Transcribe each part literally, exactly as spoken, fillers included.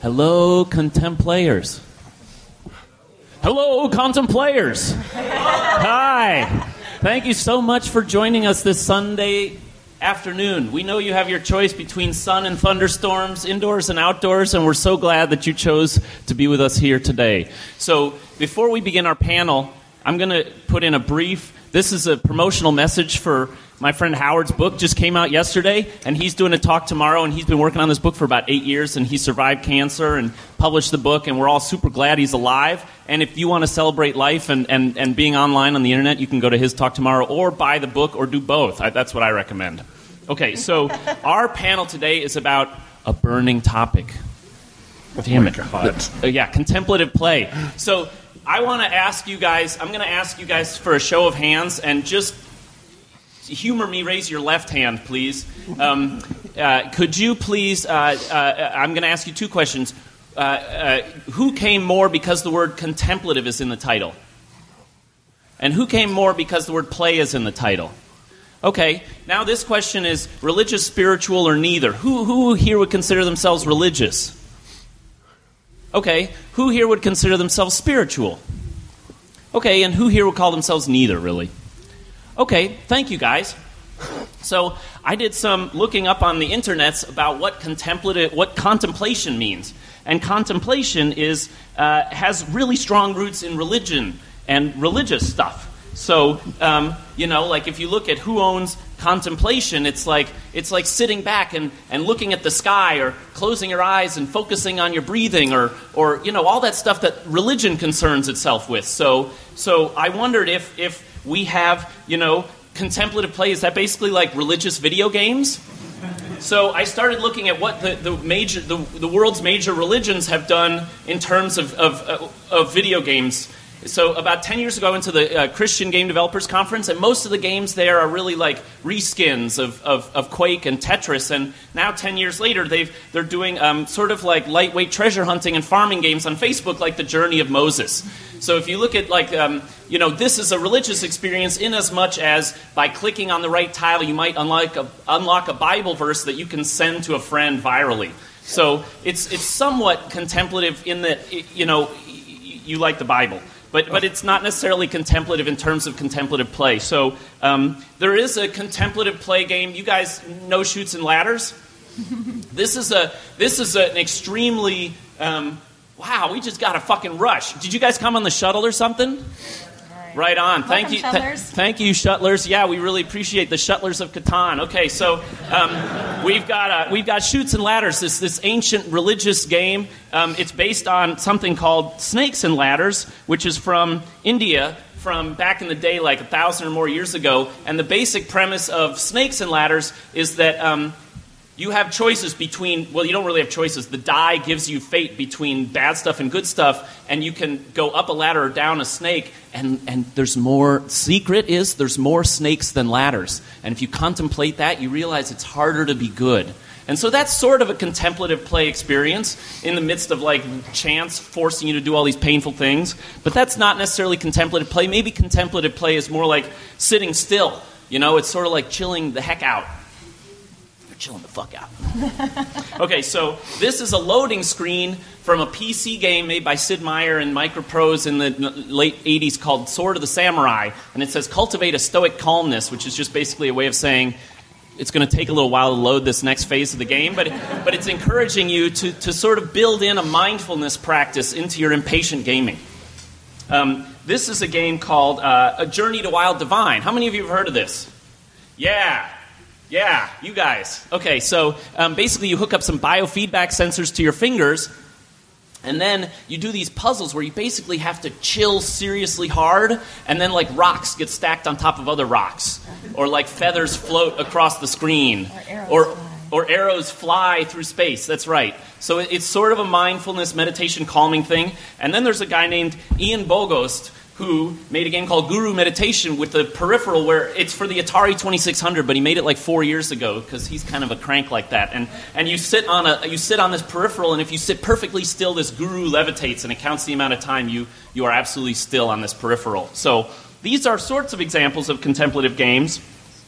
Hello, contemplators. Hello, contemplators. Hi. Thank you so much for joining us this Sunday afternoon. We know you have your choice between sun and thunderstorms, indoors and outdoors, and we're so glad that you chose to be with us here today. So before we begin our panel, I'm going to put in a brief, this is a promotional message for my friend Howard's book. Just came out yesterday, and he's doing a talk tomorrow, and he's been working on this book for about eight years, and he survived cancer and published the book, and we're all super glad he's alive. And if you want to celebrate life and, and, and being online on the internet, you can go to his talk tomorrow or buy the book or do both. I, that's what I recommend. Okay, so our panel today is about a burning topic. Damn it. God. Uh, yeah, contemplative play. So I want to ask you guys, I'm going to ask you guys for a show of hands, and just humor me, raise your left hand, please. Um, uh, could you please, uh, uh, I'm going to ask you two questions. Uh, uh, who came more because the word contemplative is in the title? And who came more because the word play is in the title? Okay, now this question is religious, spiritual, or neither? Who, who here would consider themselves religious? Okay, who here would consider themselves spiritual? Okay, and who here would call themselves neither, really? Okay, thank you guys. So I did some looking up on the internets about what contemplative, what contemplation means. And contemplation is uh, has really strong roots in religion and religious stuff. So, um, you know, like if you look at who owns contemplation, it's like it's like sitting back and, and looking at the sky or closing your eyes and focusing on your breathing or, or you know, all that stuff that religion concerns itself with. So so I wondered if, if we have, you know, contemplative play, is that basically like religious video games? So I started looking at what the, the major the, the world's major religions have done in terms of, of, of video games. So about ten years ago, I went to the uh, Christian Game Developers Conference, and most of the games there are really like reskins of, of, of Quake and Tetris. And now, ten years later, they've they're doing um, sort of like lightweight treasure hunting and farming games on Facebook, like the Journey of Moses. So if you look at like um, you know, this is a religious experience in as much as by clicking on the right tile, you might unlock a, unlock a Bible verse that you can send to a friend virally. So it's it's somewhat contemplative in that, you know, you like the Bible. But but it's not necessarily contemplative in terms of contemplative play. So um, there is a contemplative play game. You guys know Chutes and Ladders? This is a this is an extremely um, wow. We just got a fucking rush. Did you guys come on the shuttle or something? Right on. Thank Welcome, you. Shuttlers. Th- thank you, Shuttlers. Yeah, we really appreciate the Shuttlers of Catan. Okay, so um, we've got uh, we've got Chutes and Ladders, this this ancient religious game. Um, it's based on something called Snakes and Ladders, which is from India, from back in the day, like a thousand or more years ago. And the basic premise of Snakes and Ladders is that um, you have choices between, well, you don't really have choices. The die gives you fate between bad stuff and good stuff, and you can go up a ladder or down a snake, and, and there's more, secret is there's more snakes than ladders. And if you contemplate that, you realize it's harder to be good. And so that's sort of a contemplative play experience in the midst of like chance forcing you to do all these painful things. But that's not necessarily contemplative play. Maybe contemplative play is more like sitting still. You know, it's sort of like chilling the heck out. Chilling the fuck out. Okay, so this is a loading screen from a P C game made by Sid Meier and Microprose in the late eighties called Sword of the Samurai. And it says, cultivate a stoic calmness, which is just basically a way of saying it's going to take a little while to load this next phase of the game, but but it's encouraging you to, to sort of build in a mindfulness practice into your impatient gaming. Um, this is a game called uh, A Journey to Wild Divine. How many of you have heard of this? Yeah. Yeah, you guys. Okay, so um, basically you hook up some biofeedback sensors to your fingers, and then you do these puzzles where you basically have to chill seriously hard, and then like rocks get stacked on top of other rocks, or like feathers float across the screen, or arrows, or, fly. or arrows fly through space. That's right. So it's sort of a mindfulness, meditation, calming thing. And then there's a guy named Ian Bogost who made a game called Guru Meditation with the peripheral where it's for the Atari twenty-six hundred, but he made it like four years ago because he's kind of a crank like that. And and you sit on a you sit on this peripheral, and if you sit perfectly still, this guru levitates, and it counts the amount of time you you are absolutely still on this peripheral. So these are sorts of examples of contemplative games.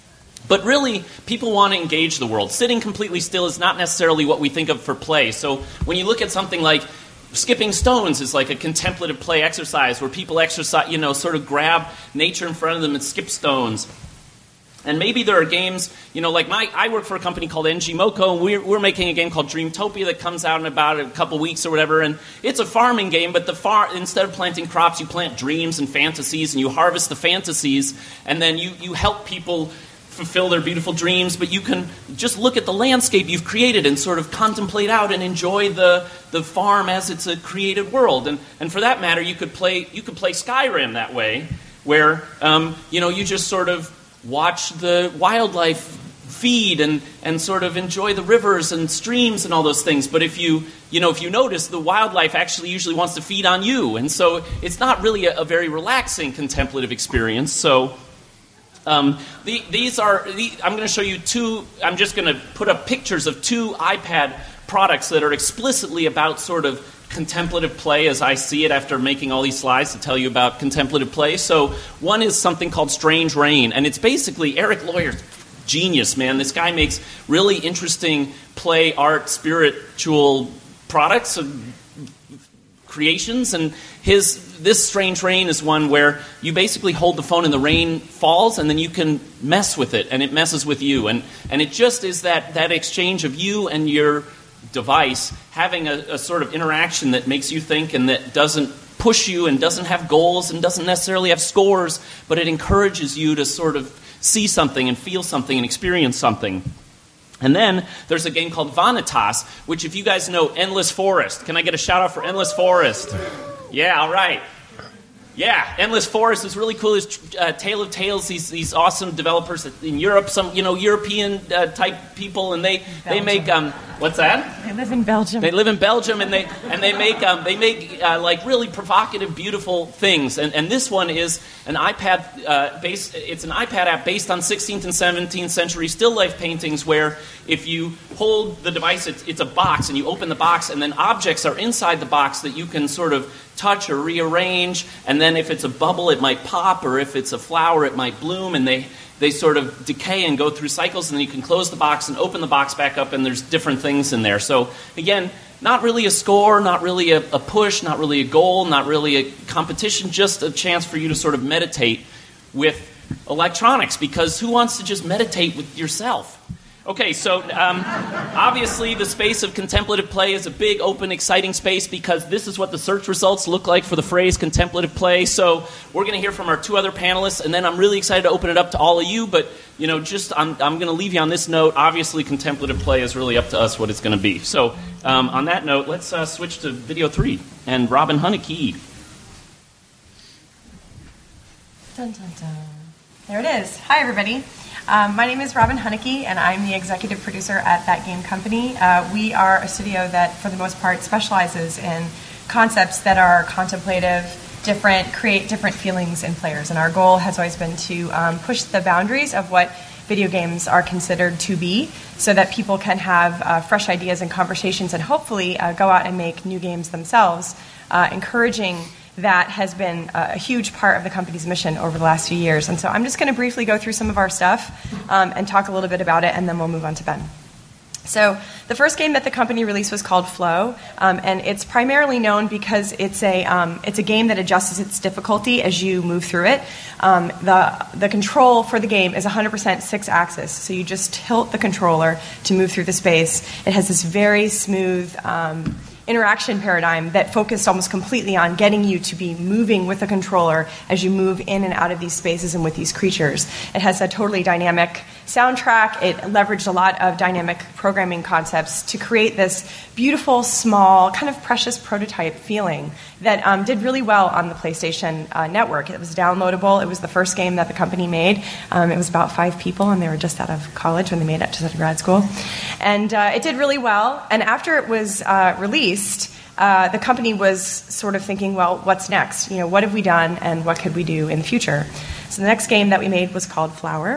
But really, people want to engage the world. Sitting completely still is not necessarily what we think of for play. So when you look at something like skipping stones is like a contemplative play exercise where people exercise, you know, sort of grab nature in front of them and skip stones. And maybe there are games, you know, like my, I work for a company called N G Moko, and we're, we're making a game called Dreamtopia that comes out in about a couple weeks or whatever, and it's a farming game, but the far, instead of planting crops, you plant dreams and fantasies, and you harvest the fantasies, and then you, you help people fulfill their beautiful dreams, but you can just look at the landscape you've created and sort of contemplate out and enjoy the, the farm as it's a created world. And, and for that matter, you could play you could play Skyrim that way, where um, you know you just sort of watch the wildlife feed and, and sort of enjoy the rivers and streams and all those things. But if you you know if you notice, the wildlife actually usually wants to feed on you, and so it's not really a, a very relaxing contemplative experience. So. Um, the, these are, the, I'm going to show you two, I'm just going to put up pictures of two iPad products that are explicitly about sort of contemplative play as I see it after making all these slides to tell you about contemplative play. So one is something called Strange Rain, and it's basically Eric Lawyer's genius, man. This guy makes really interesting play, art, spiritual products, creations, and his this Strange Rain is one where you basically hold the phone and the rain falls, and then you can mess with it, and it messes with you, and and it just is that that exchange of you and your device having a, a sort of interaction that makes you think and that doesn't push you and doesn't have goals and doesn't necessarily have scores, but it encourages you to sort of see something and feel something and experience something. And then there's a game called Vanitas, which if you guys know Endless Forest. Can I get a shout out for Endless Forest? Yeah, all right. Yeah, Endless Forest is really cool. It's uh, Tale of Tales. These these awesome developers in Europe, some you know European uh, type people, and they Belgium. they make um what's that? They live in Belgium. They live in Belgium, and they and they make um they make uh, like really provocative, beautiful things. And and this one is an iPad uh, based. It's an iPad app based on sixteenth and seventeenth century still life paintings, where if you hold the device, it's, it's a box, and you open the box, and then objects are inside the box that you can sort of touch or rearrange, and then if it's a bubble, it might pop, or if it's a flower, it might bloom, and they, they sort of decay and go through cycles, and then you can close the box and open the box back up, and there's different things in there. So, again, not really a score, not really a, a push, not really a goal, not really a competition, just a chance for you to sort of meditate with electronics, because who wants to just meditate with yourself? Okay, so um, obviously the space of contemplative play is a big, open, exciting space, because this is what the search results look like for the phrase contemplative play. So we're going to hear from our two other panelists, and then I'm really excited to open it up to all of you. But you know, just I'm, I'm going to leave you on this note. Obviously, contemplative play is really up to us what it's going to be. So um, on that note, let's uh, switch to video three and Robin Hunicke. Dun, dun, dun. There it is. Hi, everybody. Um, my name is Robin Hunicke, and I'm the executive producer at That Game Company. Uh, we are a studio that, for the most part, specializes in concepts that are contemplative, different, create different feelings in players. And our goal has always been to um, push the boundaries of what video games are considered to be, so that people can have uh, fresh ideas and conversations, and hopefully uh, go out and make new games themselves, uh, encouraging that has been a huge part of the company's mission over the last few years. And so I'm just going to briefly go through some of our stuff um, and talk a little bit about it, and then we'll move on to Ben. So the first game that the company released was called Flow, um, and it's primarily known because it's a um, it's a game that adjusts its difficulty as you move through it. Um, the the control for the game is one hundred percent six-axis, so you just tilt the controller to move through the space. It has this very smooth Um, interaction paradigm that focused almost completely on getting you to be moving with the controller as you move in and out of these spaces and with these creatures. It has a totally dynamic soundtrack. It leveraged a lot of dynamic programming concepts to create this beautiful, small, kind of precious prototype feeling that um, did really well on the PlayStation uh, Network. It was downloadable. It was the first game that the company made. Um, it was about five people, and they were just out of college when they made it, just out of grad school. And uh, it did really well. And after it was uh, released, Uh, the company was sort of thinking, well, what's next? You know, what have we done, and what could we do in the future? So the next game that we made was called Flower,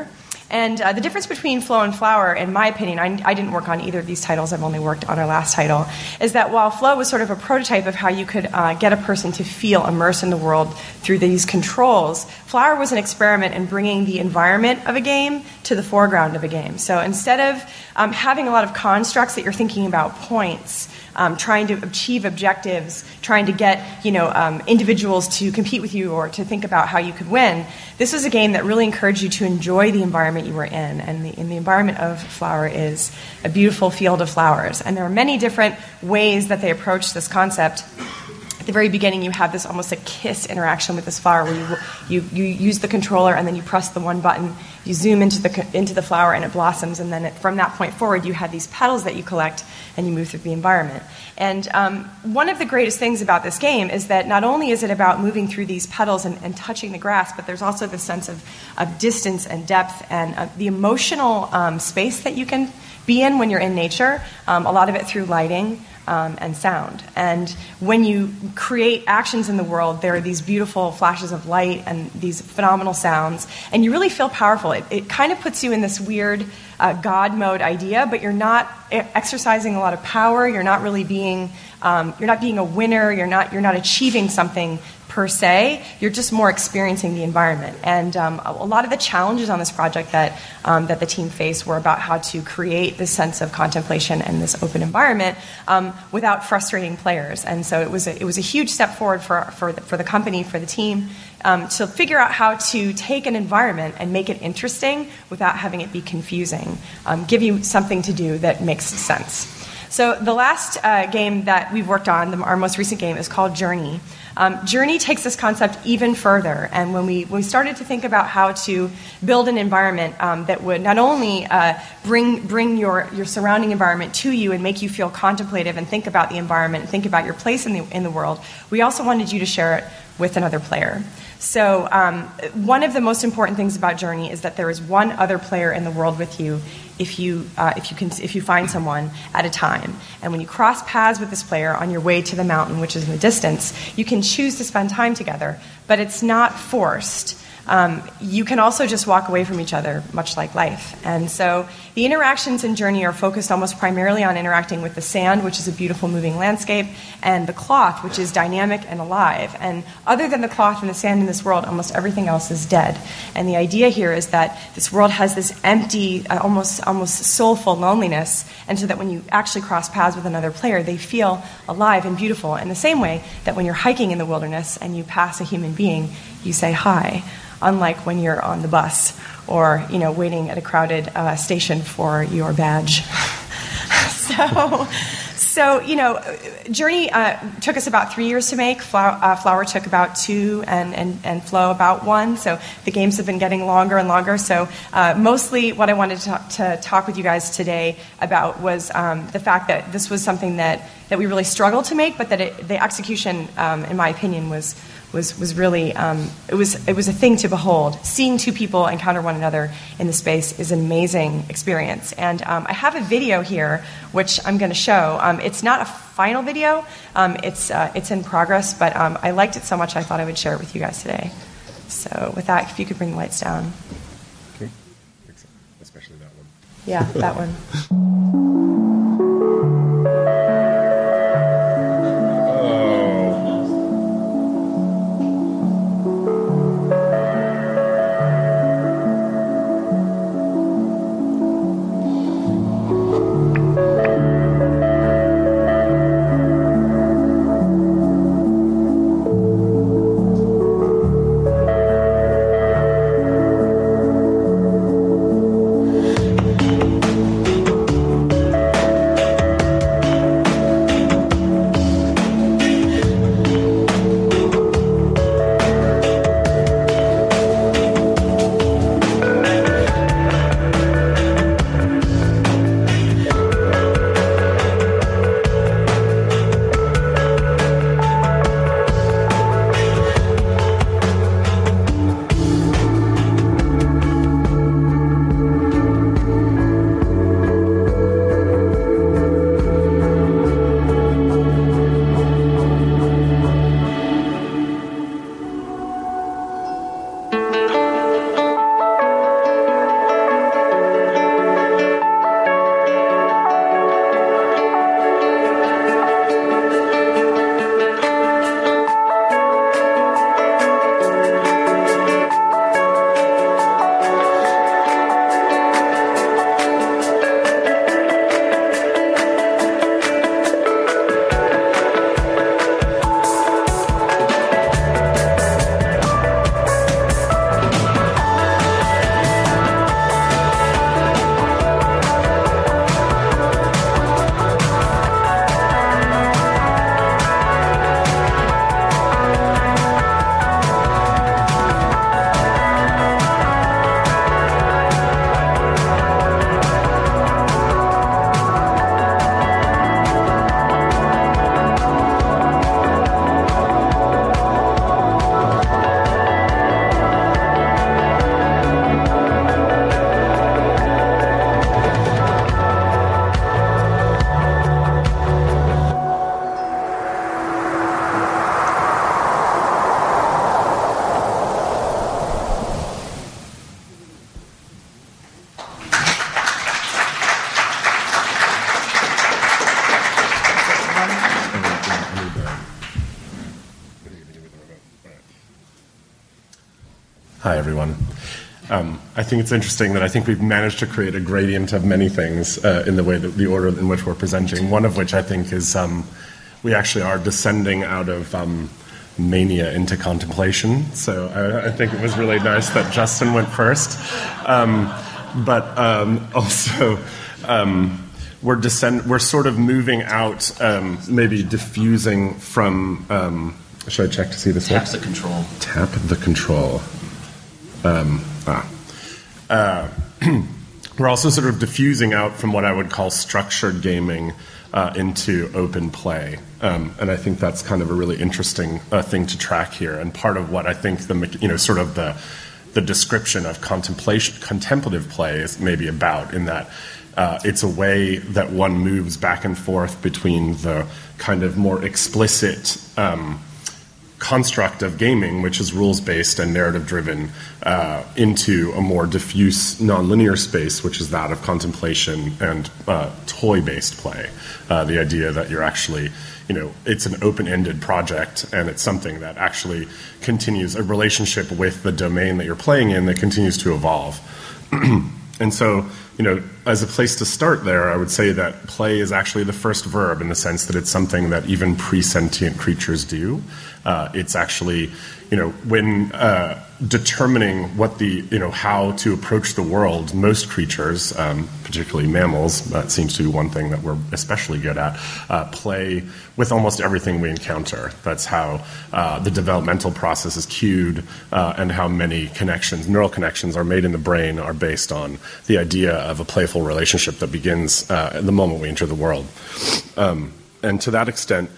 And uh, the difference between Flow and Flower, in my opinion, I, I didn't work on either of these titles, I've only worked on our last title, is that while Flow was sort of a prototype of how you could uh, get a person to feel immersed in the world through these controls, Flower was an experiment in bringing the environment of a game to the foreground of a game. So instead of um, having a lot of constructs that you're thinking about points, Um, trying to achieve objectives, trying to get you know um, individuals to compete with you or to think about how you could win. This was a game that really encouraged you to enjoy the environment you were in, and the, and the environment of Flower is a beautiful field of flowers. And there are many different ways that they approach this concept. At the very beginning, you have this almost a kiss interaction with this flower, where you you, you use the controller and then you press the one button, you zoom into the into the flower and it blossoms, and then it, from that point forward, you have these petals that you collect and you move through the environment. And um, one of the greatest things about this game is that not only is it about moving through these petals and, and touching the grass, but there's also this sense of, of distance and depth and uh, the emotional um, space that you can be in when you're in nature. Um, a lot of it through lighting. Um, and sound. And when you create actions in the world, there are these beautiful flashes of light and these phenomenal sounds, and you really feel powerful. It, it kind of puts you in this weird uh, God mode idea, but you're not exercising a lot of power. You're not really being, um, you're not being a winner. You're not, you're not achieving something per se. You're just more experiencing the environment. And um, a, a lot of the challenges on this project that um, that the team faced were about how to create this sense of contemplation and this open environment um, without frustrating players. And so it was a, it was a huge step forward for for the, for the company, for the team, um, to figure out how to take an environment and make it interesting without having it be confusing. Um, give you something to do that makes sense. So the last uh, game that we've worked on, the, our most recent game, is called Journey. Um, Journey takes this concept even further, and when we, when we started to think about how to build an environment um, that would not only uh, bring bring your, your surrounding environment to you and make you feel contemplative and think about the environment and think about your place in the, in the world, we also wanted you to share it with another player. So um, one of the most important things about Journey is that there is one other player in the world with you if you uh, if you can if you find someone at a time. And when you cross paths with this player on your way to the mountain, which is in the distance, you can choose to spend time together, but it's not forced. Um, you can also just walk away from each other, much like life. And so the interactions in Journey are focused almost primarily on interacting with the sand, which is a beautiful moving landscape, and the cloth, which is dynamic and alive. And other than the cloth and the sand in this world, almost everything else is dead. And the idea here is that this world has this empty, uh, almost almost soulful loneliness, and so that when you actually cross paths with another player, they feel alive and beautiful in the same way that when you're hiking in the wilderness and you pass a human being, you say hi. Unlike when you're on the bus or, you know, waiting at a crowded uh, station for your badge. so, so, you know, Journey uh, took us about three years to make. Flower, uh, Flower took about two, and, and, and Flow about one. So the games have been getting longer and longer. So uh, mostly what I wanted to, to talk with you guys today about was um, the fact that this was something that, that we really struggled to make, but that it, the execution, um, in my opinion, was was was really um, it was it was a thing to behold. Seeing two people encounter one another in the space is an amazing experience. And um, I have a video here which I'm going to show. Um, it's not a final video. Um, it's uh, it's in progress, but um, I liked it so much I thought I would share it with you guys today. So with that, if you could bring the lights down. Okay. Especially that one. Yeah, that one. Hi, everyone. Um, I think it's interesting that I think we've managed to create a gradient of many things uh, in the way that the order in which we're presenting, one of which I think is um, we actually are descending out of um, mania into contemplation. So I, I think it was really nice that Justin went first. Um, but um, also... Um, We're descend- We're sort of moving out, um, maybe diffusing from. Um, should I check to see this? Tap the control. Tap the control. Um, ah. Uh, we're also sort of diffusing out from what I would call structured gaming uh, into open play, um, and I think that's kind of a really interesting uh, thing to track here. And part of what I think the you know sort of the the description of contemplation, contemplative play is maybe about in that. Uh, it's a way that one moves back and forth between the kind of more explicit um, construct of gaming, which is rules-based and narrative-driven, uh, into a more diffuse, nonlinear space, which is that of contemplation and uh, toy-based play. Uh, the idea that you're actually, you know, it's an open-ended project, and it's something that actually continues a relationship with the domain that you're playing in that continues to evolve. And so, you know, as a place to start there, I would say that play is actually the first verb in the sense that it's something that even pre-sentient creatures do. Uh, it's actually, you know, when uh, determining what the, you know, how to approach the world, most creatures, um, particularly mammals, that seems to be one thing that we're especially good at, uh, play with almost everything we encounter. That's how uh, the developmental process is cued, uh, and how many connections, neural connections are made in the brain are based on the idea of a playful relationship that begins uh, at the moment we enter the world. Um, and to that extent,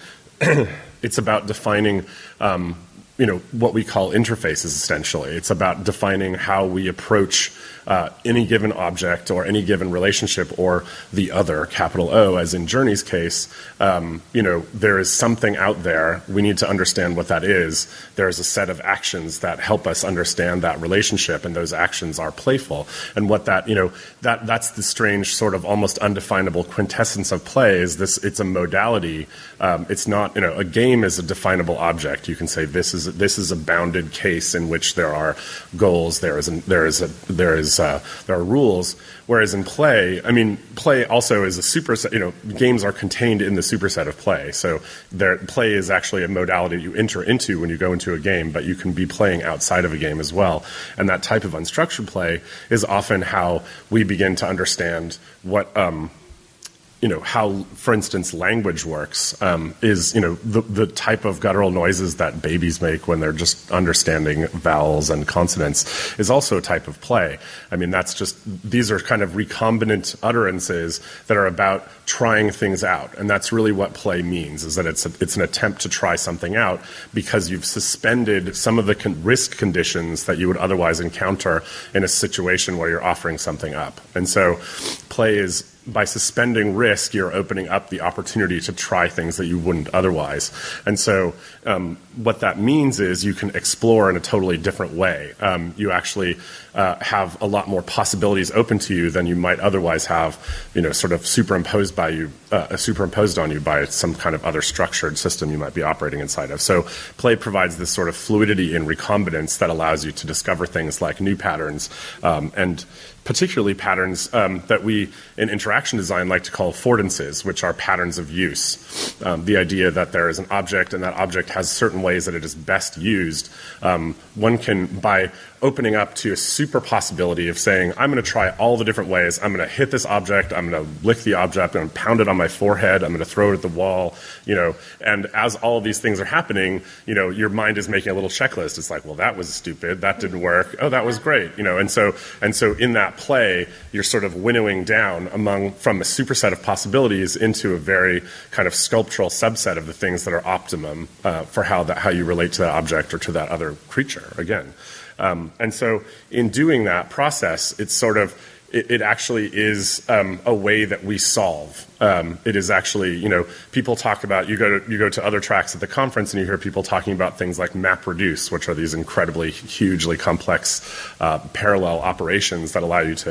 it's about defining um, you know, what we call interfaces, essentially. It's about defining how we approach uh, any given object or any given relationship or the other, capital O, as in Journey's case. Um, you know, there is something out there. We need to understand what that is. There is a set of actions that help us understand that relationship, and those actions are playful. And what that, you know, that that's the strange sort of almost undefinable quintessence of play is this, it's a modality. Um, it's not, you know, a game is a definable object. You can say this is this is a bounded case in which there are goals, there is a, there is a, there is uh, there are rules. Whereas in play, I mean, play also is a superset. You know, games are contained in the superset of play. So there, play is actually a modality you enter into when you go into a game, but you can be playing outside of a game as well. And that type of unstructured play is often how we begin to understand what. Um, you know, how, for instance, language works um, is, you know, the, the type of guttural noises that babies make when they're just understanding vowels and consonants is also a type of play. I mean, that's just, these are kind of recombinant utterances that are about trying things out. And that's really what play means, is that it's a, it's an attempt to try something out because you've suspended some of the con- risk conditions that you would otherwise encounter in a situation where you're offering something up. And so play is, by suspending risk, you're opening up the opportunity to try things that you wouldn't otherwise. And so um, what that means is you can explore in a totally different way. Um, you actually uh, have a lot more possibilities open to you than you might otherwise have, you know, sort of superimposed by you, uh, superimposed on you by some kind of other structured system you might be operating inside of. So play provides this sort of fluidity and recombinance that allows you to discover things like new patterns um, and particularly patterns um, that we in interaction design like to call affordances, which are patterns of use. Um, the idea that there is an object and that object has certain ways that it is best used. Um, one can, by opening up to a super possibility of saying, I'm going to try all the different ways. I'm going to hit this object. I'm going to lick the object. I'm going to pound it on my forehead. I'm going to throw it at the wall. You know, and as all of these things are happening, you know, your mind is making a little checklist. It's like, well, that was stupid. That didn't work. Oh, that was great. You know, and so and so in that play, you're sort of winnowing down among from a superset of possibilities into a very kind of sculptural subset of the things that are optimum uh, for how that how you relate to that object or to that other creature. Again. Um, and so in doing that process, it's sort of, it, it actually is um, a way that we solve. Um, it is actually, you know, people talk about, you go to, you go to other tracks at the conference and you hear people talking about things like MapReduce, which are these incredibly, hugely complex uh, parallel operations that allow you to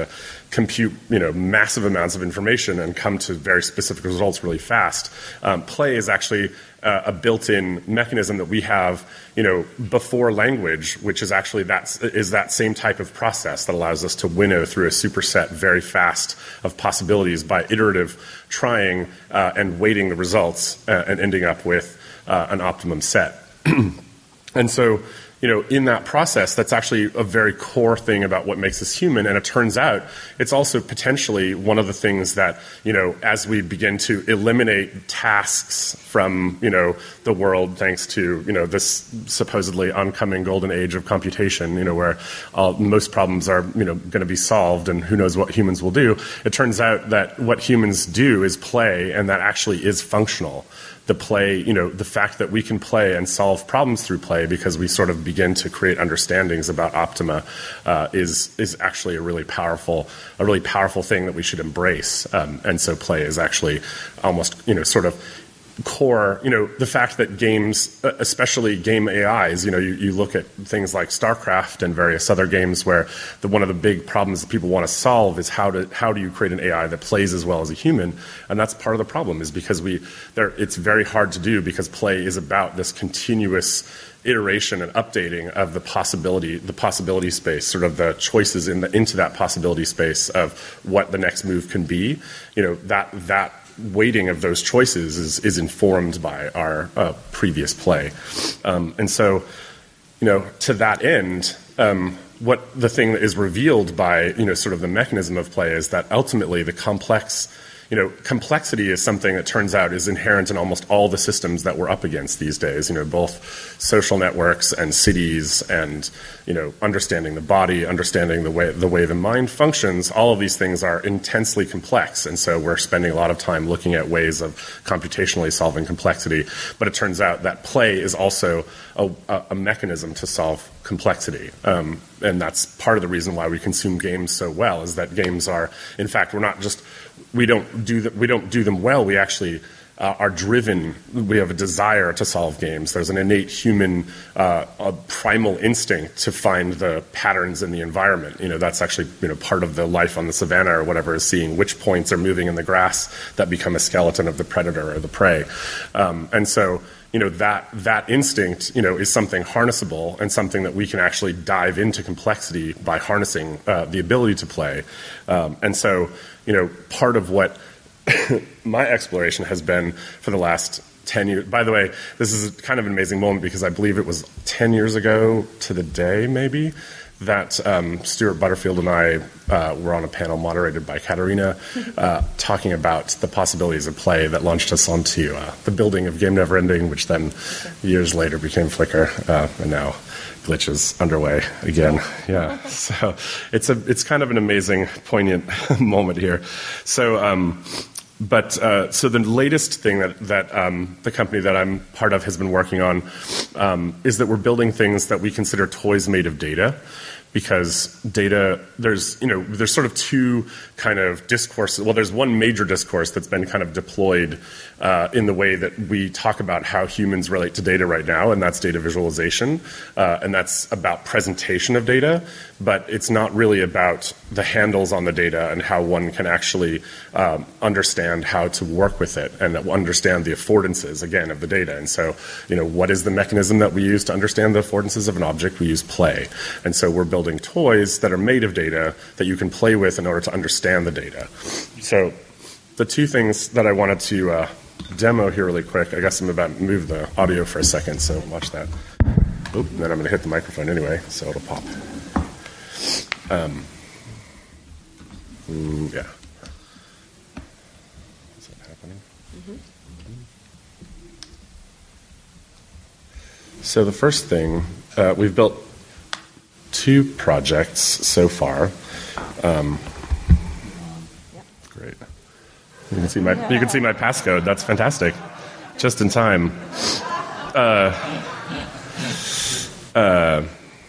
compute, you know, massive amounts of information and come to very specific results really fast. Um, play is actually uh, a built-in mechanism that we have, you know, before language, which is actually that is that same type of process that allows us to winnow through a superset very fast of possibilities by iterative trying uh, and weighting the results uh, and ending up with uh, an optimum set. And so, you know, in that process, that's actually a very core thing about what makes us human. And it turns out it's also potentially one of the things that, you know, as we begin to eliminate tasks from, you know, the world, thanks to, you know, this supposedly oncoming golden age of computation, you know, where all, most problems are, you know, going to be solved and who knows what humans will do. It turns out that what humans do is play, and that actually is functional. The play, you know, the fact that we can play and solve problems through play because we sort of begin to create understandings about optima uh, is is actually a really powerful, a really powerful thing that we should embrace. Um, and so play is actually almost, you know, sort of core, you know, the fact that games, especially game A Is, you know, you, you look at things like StarCraft and various other games where the, one of the big problems that people want to solve is how to how do you create an A I that plays as well as a human, and that's part of the problem is because we there it's very hard to do because play is about this continuous iteration and updating of the possibility the possibility space, sort of the choices in the into that possibility space of what the next move can be. You know, that that weighting of those choices is, is informed by our uh, previous play. Um, and so, you know, to that end, um, what the thing that is revealed by, you know, sort of the mechanism of play is that ultimately the complex, you know, complexity is something that turns out is inherent in almost all the systems that we're up against these days, you know, both social networks and cities and, you know, understanding the body, understanding the way the way the mind functions. All of these things are intensely complex, and so we're spending a lot of time looking at ways of computationally solving complexity. But it turns out that play is also a, a mechanism to solve complexity, um, and that's part of the reason why we consume games so well. Is that games are, in fact, we're not just we don't do the, we don't do them well. We actually uh, are driven. We have a desire to solve games. There's an innate human uh, a primal instinct to find the patterns in the environment. You know, that's actually, you know, part of the life on the savannah or whatever, is seeing which points are moving in the grass that become a skeleton of the predator or the prey. Um, and so, you know, that that instinct, you know, is something harnessable and something that we can actually dive into complexity by harnessing uh, the ability to play. Um, and so, you know, part of what my exploration has been for the last ten years. By the way, this is kind of an amazing moment because I believe it was ten years ago to the day, maybe, that um, Stuart Butterfield and I uh, were on a panel moderated by Katerina uh, talking about the possibilities of play that launched us onto uh, the building of Game Never Ending, which then years later became Flickr, uh, and now Glitch is underway again. Yeah, so it's a it's kind of an amazing, poignant moment here. So. Um, But uh, so the latest thing that, that um, the company that I'm part of has been working on um, is that we're building things that we consider toys made of data, because data, there's, you know, there's sort of two kind of discourses. Well, there's one major discourse that's been kind of deployed uh, in the way that we talk about how humans relate to data right now, and that's data visualization, uh, and that's about presentation of data, but it's not really about the handles on the data and how one can actually um, understand how to work with it and understand the affordances, again, of the data. And so, you know, what is the mechanism that we use to understand the affordances of an object? We use play. And so we're building toys that are made of data that you can play with in order to understand the data. So the two things that I wanted to uh, demo here really quick, I guess I'm about to move the audio for a second, so watch that. Oop, and then I'm going to hit the microphone anyway, so it'll pop. Um, mm, yeah. Is that happening? Mm-hmm. So the first thing, uh, we've built two projects so far. Um, great. You can see my you can see my passcode. That's fantastic. Just in time. Uh, uh,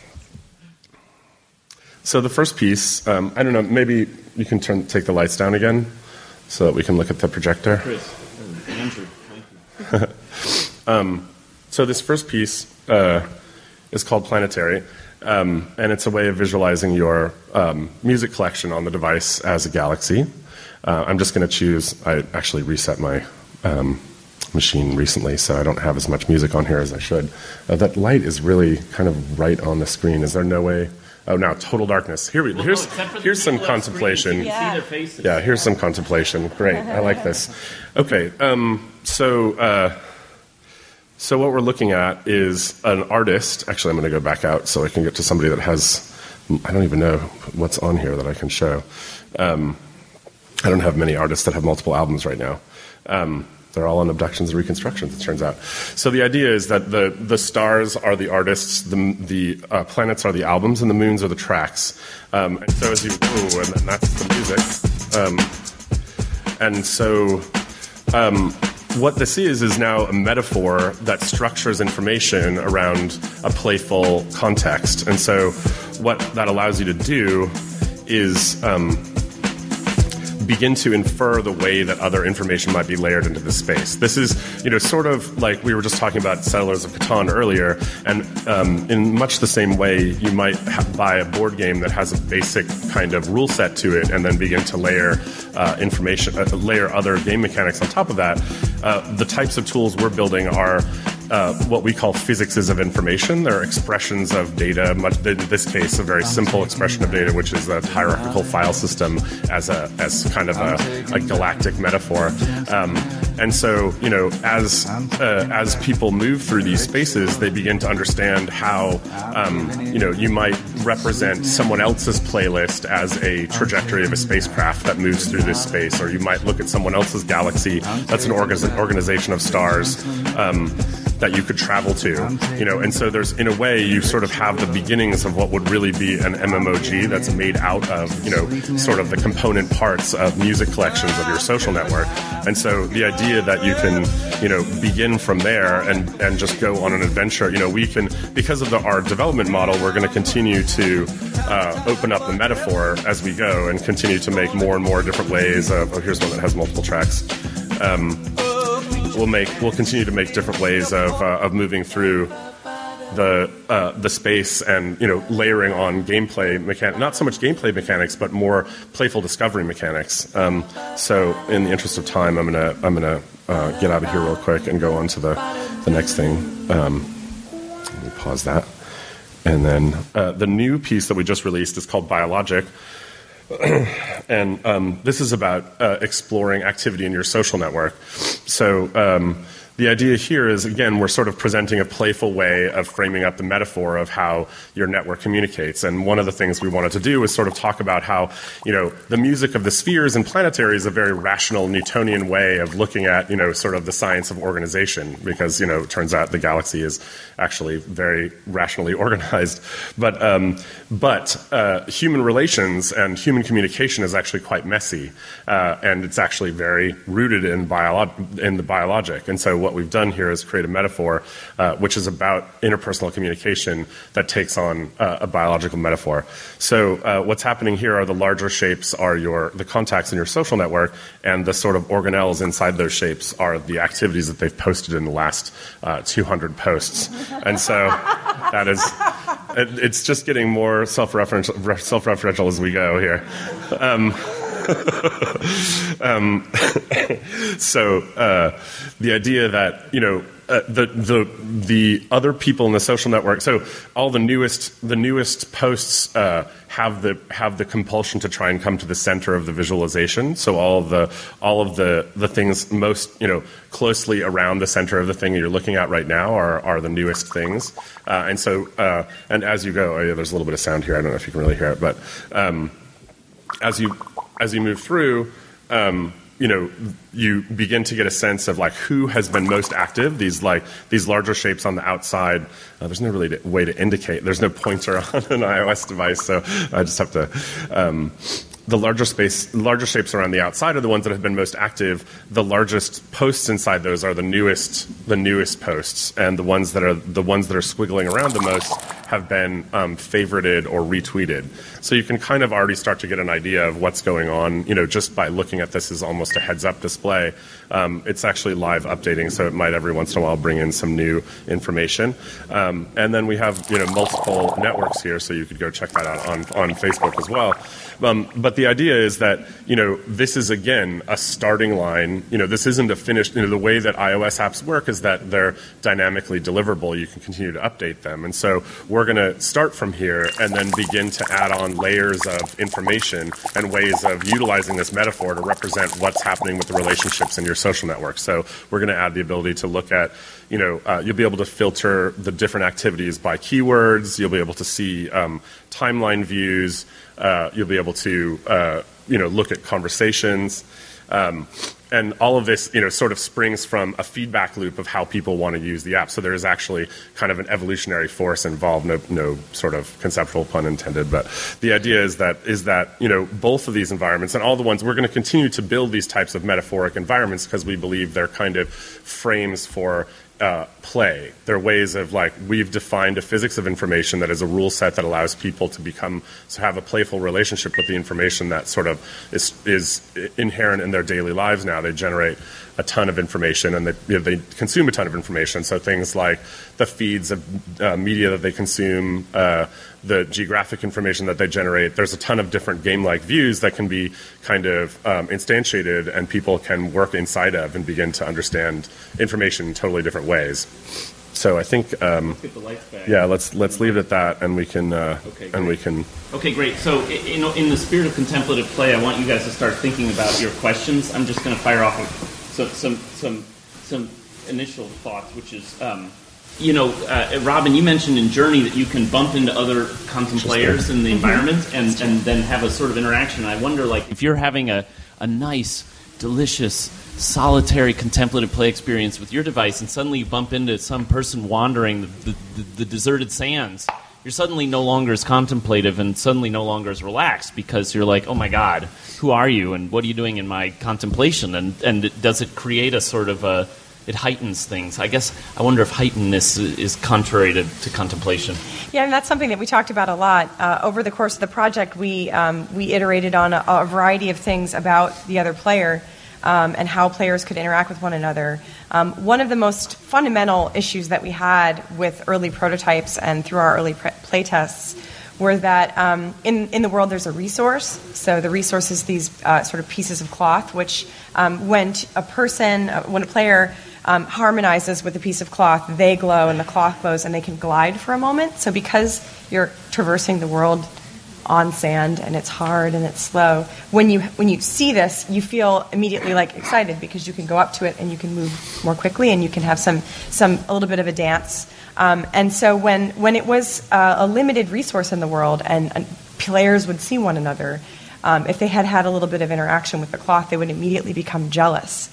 so the first piece, um, I don't know, maybe you can turn take the lights down again so that we can look at the projector. Chris, Andrew, thank you. um, so this first piece uh, is called Planetary. Um, and it's a way of visualizing your um, music collection on the device as a galaxy. Uh, I'm just going to choose, I actually reset my um, machine recently, so I don't have as much music on here as I should. Uh, that light is really kind of right on the screen. Is there no way? Oh, now total darkness. Here we, well, here's no, here's some contemplation. You can yeah. see their faces. Yeah, here's some contemplation. Great, I like this. Okay, um, so uh, so what we're looking at is an artist. Actually, I'm going to go back out so I can get to somebody that has. I don't even know what's on here that I can show. Um, I don't have many artists that have multiple albums right now. Um, They're all on abductions and reconstructions, it turns out. So the idea is that the, the stars are the artists, the, the uh, planets are the albums, and the moons are the tracks. Um, and so as you, ooh, and then that's the music. Um, and so um, what this is is now a metaphor that structures information around a playful context. And so what that allows you to do is Um, begin to infer the way that other information might be layered into the space. This is, you know, sort of like we were just talking about Settlers of Catan earlier, and um, in much the same way, you might ha- buy a board game that has a basic kind of rule set to it, and then begin to layer uh, information, uh, layer other game mechanics on top of that. Uh, the types of tools we're building are Uh, what we call physixes of information. They're expressions of data, much, in this case, a very simple expression of data, which is a hierarchical file system as a as kind of a, a galactic metaphor. Um, and so, you know, as uh, as people move through these spaces, they begin to understand how, um, you know, you might represent someone else's playlist as a trajectory of a spacecraft that moves through this space, or you might look at someone else's galaxy that's an orga- organization of stars. Um, that you could travel to, you know, and so there's, in a way, you sort of have the beginnings of what would really be an M M O G that's made out of, you know, sort of the component parts of music collections of your social network. And so the idea that you can, you know, begin from there and, and just go on an adventure, you know, we can, because of the, our development model, we're going to continue to uh, open up the metaphor as we go and continue to make more and more different ways of, oh, here's one that has multiple tracks. Um, We'll make. We'll continue to make different ways of uh, of moving through the uh, the space, and, you know, layering on gameplay mechanics. Not so much gameplay mechanics, but more playful discovery mechanics. Um, so, in the interest of time, I'm gonna I'm gonna uh, get out of here real quick and go on to the the next thing. Um, let me pause that, and then uh, the new piece that we just released is called Biologic. And um, this is about uh, exploring activity in your social network. So um, the idea here is, again, we're sort of presenting a playful way of framing up the metaphor of how your network communicates. And one of the things we wanted to do is sort of talk about how, you know, the music of the spheres and planetary is a very rational Newtonian way of looking at, you know, sort of the science of organization, because, you know, it turns out the galaxy is actually very rationally organized. But um, but uh, human relations and human communication is actually quite messy, uh, and it's actually very rooted in biolo- in the biologic. And so what we've done here is create a metaphor uh, which is about interpersonal communication that takes on uh, a biological metaphor. So uh, what's happening here are the larger shapes are your the contacts in your social network, and the sort of organelles inside those shapes are the activities that they've posted in the last uh, two hundred posts. And so that is, it, it's just getting more self-referential, self-referential as we go here. Um, um, so uh, the idea that, you know, uh, the the the other people in the social network. So all the newest the newest posts uh, have the have the compulsion to try and come to the center of the visualization. So all of the all of the the things most, you know, closely around the center of the thing you're looking at right now are are the newest things. Uh, and so uh, and as you go, oh yeah, there's a little bit of sound here. I don't know if you can really hear it, but um, as you as you move through. Um, you know, you begin to get a sense of, like, who has been most active. These, like, these larger shapes on the outside, uh, there's no really way to indicate. There's no pointer on an iOS device, so I just have to um, the larger space, larger shapes around the outside are the ones that have been most active. The largest posts inside those are the newest, the newest posts, and the ones that are the ones that are squiggling around the most have been um, favorited or retweeted. So you can kind of already start to get an idea of what's going on, you know, just by looking at this as almost a heads-up display. Um, it's actually live updating, so it might every once in a while bring in some new information. Um, and then we have, you know, multiple networks here, so you could go check that out on, on Facebook as well. Um, but the idea is that, you know, this is, again, a starting line. You know, this isn't a finished, you know, the way that iOS apps work is that they're dynamically deliverable. You can continue to update them. And so we're going to start from here and then begin to add on layers of information and ways of utilizing this metaphor to represent what's happening with the relationships in your social network. So we're going to add the ability to look at, you know, uh, you'll be able to filter the different activities by keywords. You'll be able to see um, timeline views. Uh, you'll be able to, uh, you know, look at conversations. Um, and all of this, you know, sort of springs from a feedback loop of how people want to use the app. So there is actually kind of an evolutionary force involved, no, no sort of conceptual pun intended. But the idea is that, is that, you know, both of these environments and all the ones, we're going to continue to build these types of metaphoric environments because we believe they're kind of frames for Uh, play. They're ways of, like, we've defined a physics of information that is a rule set that allows people to become, to have a playful relationship with the information that sort of is, is inherent in their daily lives now. They generate a ton of information and they, you know, they consume a ton of information. So things like the feeds of uh, media that they consume, uh, the geographic information that they generate. There's a ton of different game-like views that can be kind of um, instantiated and people can work inside of and begin to understand information in totally different ways. So I think, um, let's get the lights back. yeah, let's let's leave it at that, and we can uh, okay, and we can. Okay, great. So, in, in the spirit of contemplative play, I want you guys to start thinking about your questions. I'm just going to fire off some some some some initial thoughts, which is. Um, You know, uh, Robin, you mentioned in Journey that you can bump into other contemplators in the environment and, and then have a sort of interaction. I wonder, like, if you're having a, a nice, delicious, solitary contemplative play experience with your device and suddenly you bump into some person wandering the, the, the deserted sands, you're suddenly no longer as contemplative and suddenly no longer as relaxed because you're like, oh my God, who are you and what are you doing in my contemplation? And, and it, does it create a sort of a... It heightens things. I guess I wonder if heightenedness is contrary to, to contemplation. Yeah, and that's something that we talked about a lot. Uh, over the course of the project, we um, we iterated on a, a variety of things about the other player um, and how players could interact with one another. Um, one of the most fundamental issues that we had with early prototypes and through our early pre- play tests were that um, in, in the world there's a resource. So the resource is these uh, sort of pieces of cloth, which um, when t- a person, uh, when a player Um, harmonizes with a piece of cloth, they glow and the cloth glows and they can glide for a moment. So because you're traversing the world on sand and it's hard and it's slow, when you when you see this, you feel immediately like excited because you can go up to it and you can move more quickly and you can have some some a little bit of a dance. Um, and so when when it was uh, a limited resource in the world and, and players would see one another, um, if they had had a little bit of interaction with the cloth, they would immediately become jealous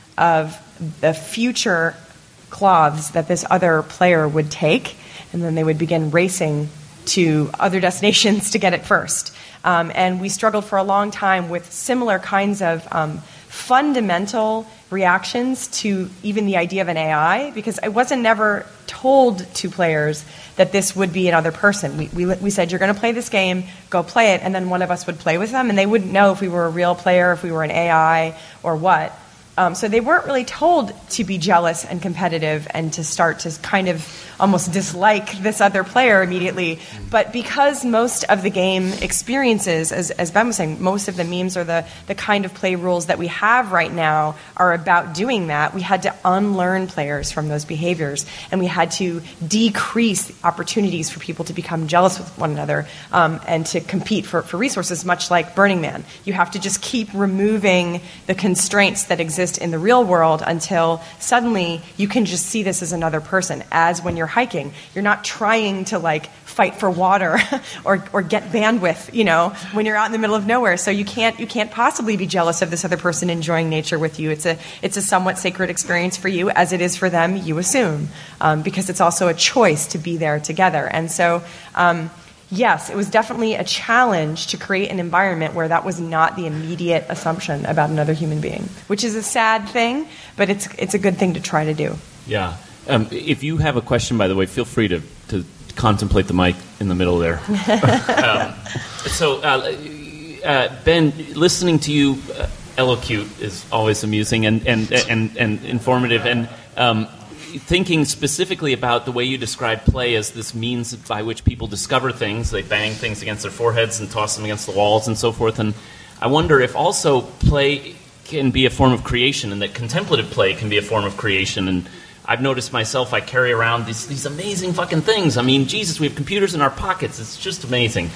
of the future cloths that this other player would take, and then they would begin racing to other destinations to get it first. Um, and we struggled for a long time with similar kinds of um, fundamental reactions to even the idea of an A I, because I wasn't never told to players that this would be another person. We, we, we said, you're going to play this game, go play it, and then one of us would play with them, and they wouldn't know if we were a real player, if we were an A I, or what. Um, so they weren't really told to be jealous and competitive and to start to kind of almost dislike this other player immediately. But because most of the game experiences, as, as Ben was saying, most of the memes or the, the kind of play rules that we have right now are about doing that, we had to unlearn players from those behaviors. And we had to decrease opportunities for people to become jealous with one another um, and to compete for, for resources, much like Burning Man. You have to just keep removing the constraints that exist in the real world until suddenly you can just see this as another person. As when you're hiking, you're not trying to like fight for water or or get bandwidth, you know, when you're out in the middle of nowhere. So you can't you can't possibly be jealous of this other person enjoying nature with you. It's a it's a somewhat sacred experience for you, as it is for them, you assume, um, because it's also a choice to be there together. And so um, yes, it was definitely a challenge to create an environment where that was not the immediate assumption about another human being, which is a sad thing, but it's it's a good thing to try to do. Yeah. Um, if you have a question, by the way, feel free to, to contemplate the mic in the middle there. um, so, uh, uh, Ben, listening to you uh, elocute is always amusing and and, and, and informative, and um, thinking specifically about the way you describe play as this means by which people discover things. They bang things against their foreheads and toss them against the walls and so forth. And I wonder if also play can be a form of creation, and that contemplative play can be a form of creation. And I've noticed myself, I carry around these, these amazing fucking things. I mean, Jesus, we have computers in our pockets. It's just amazing.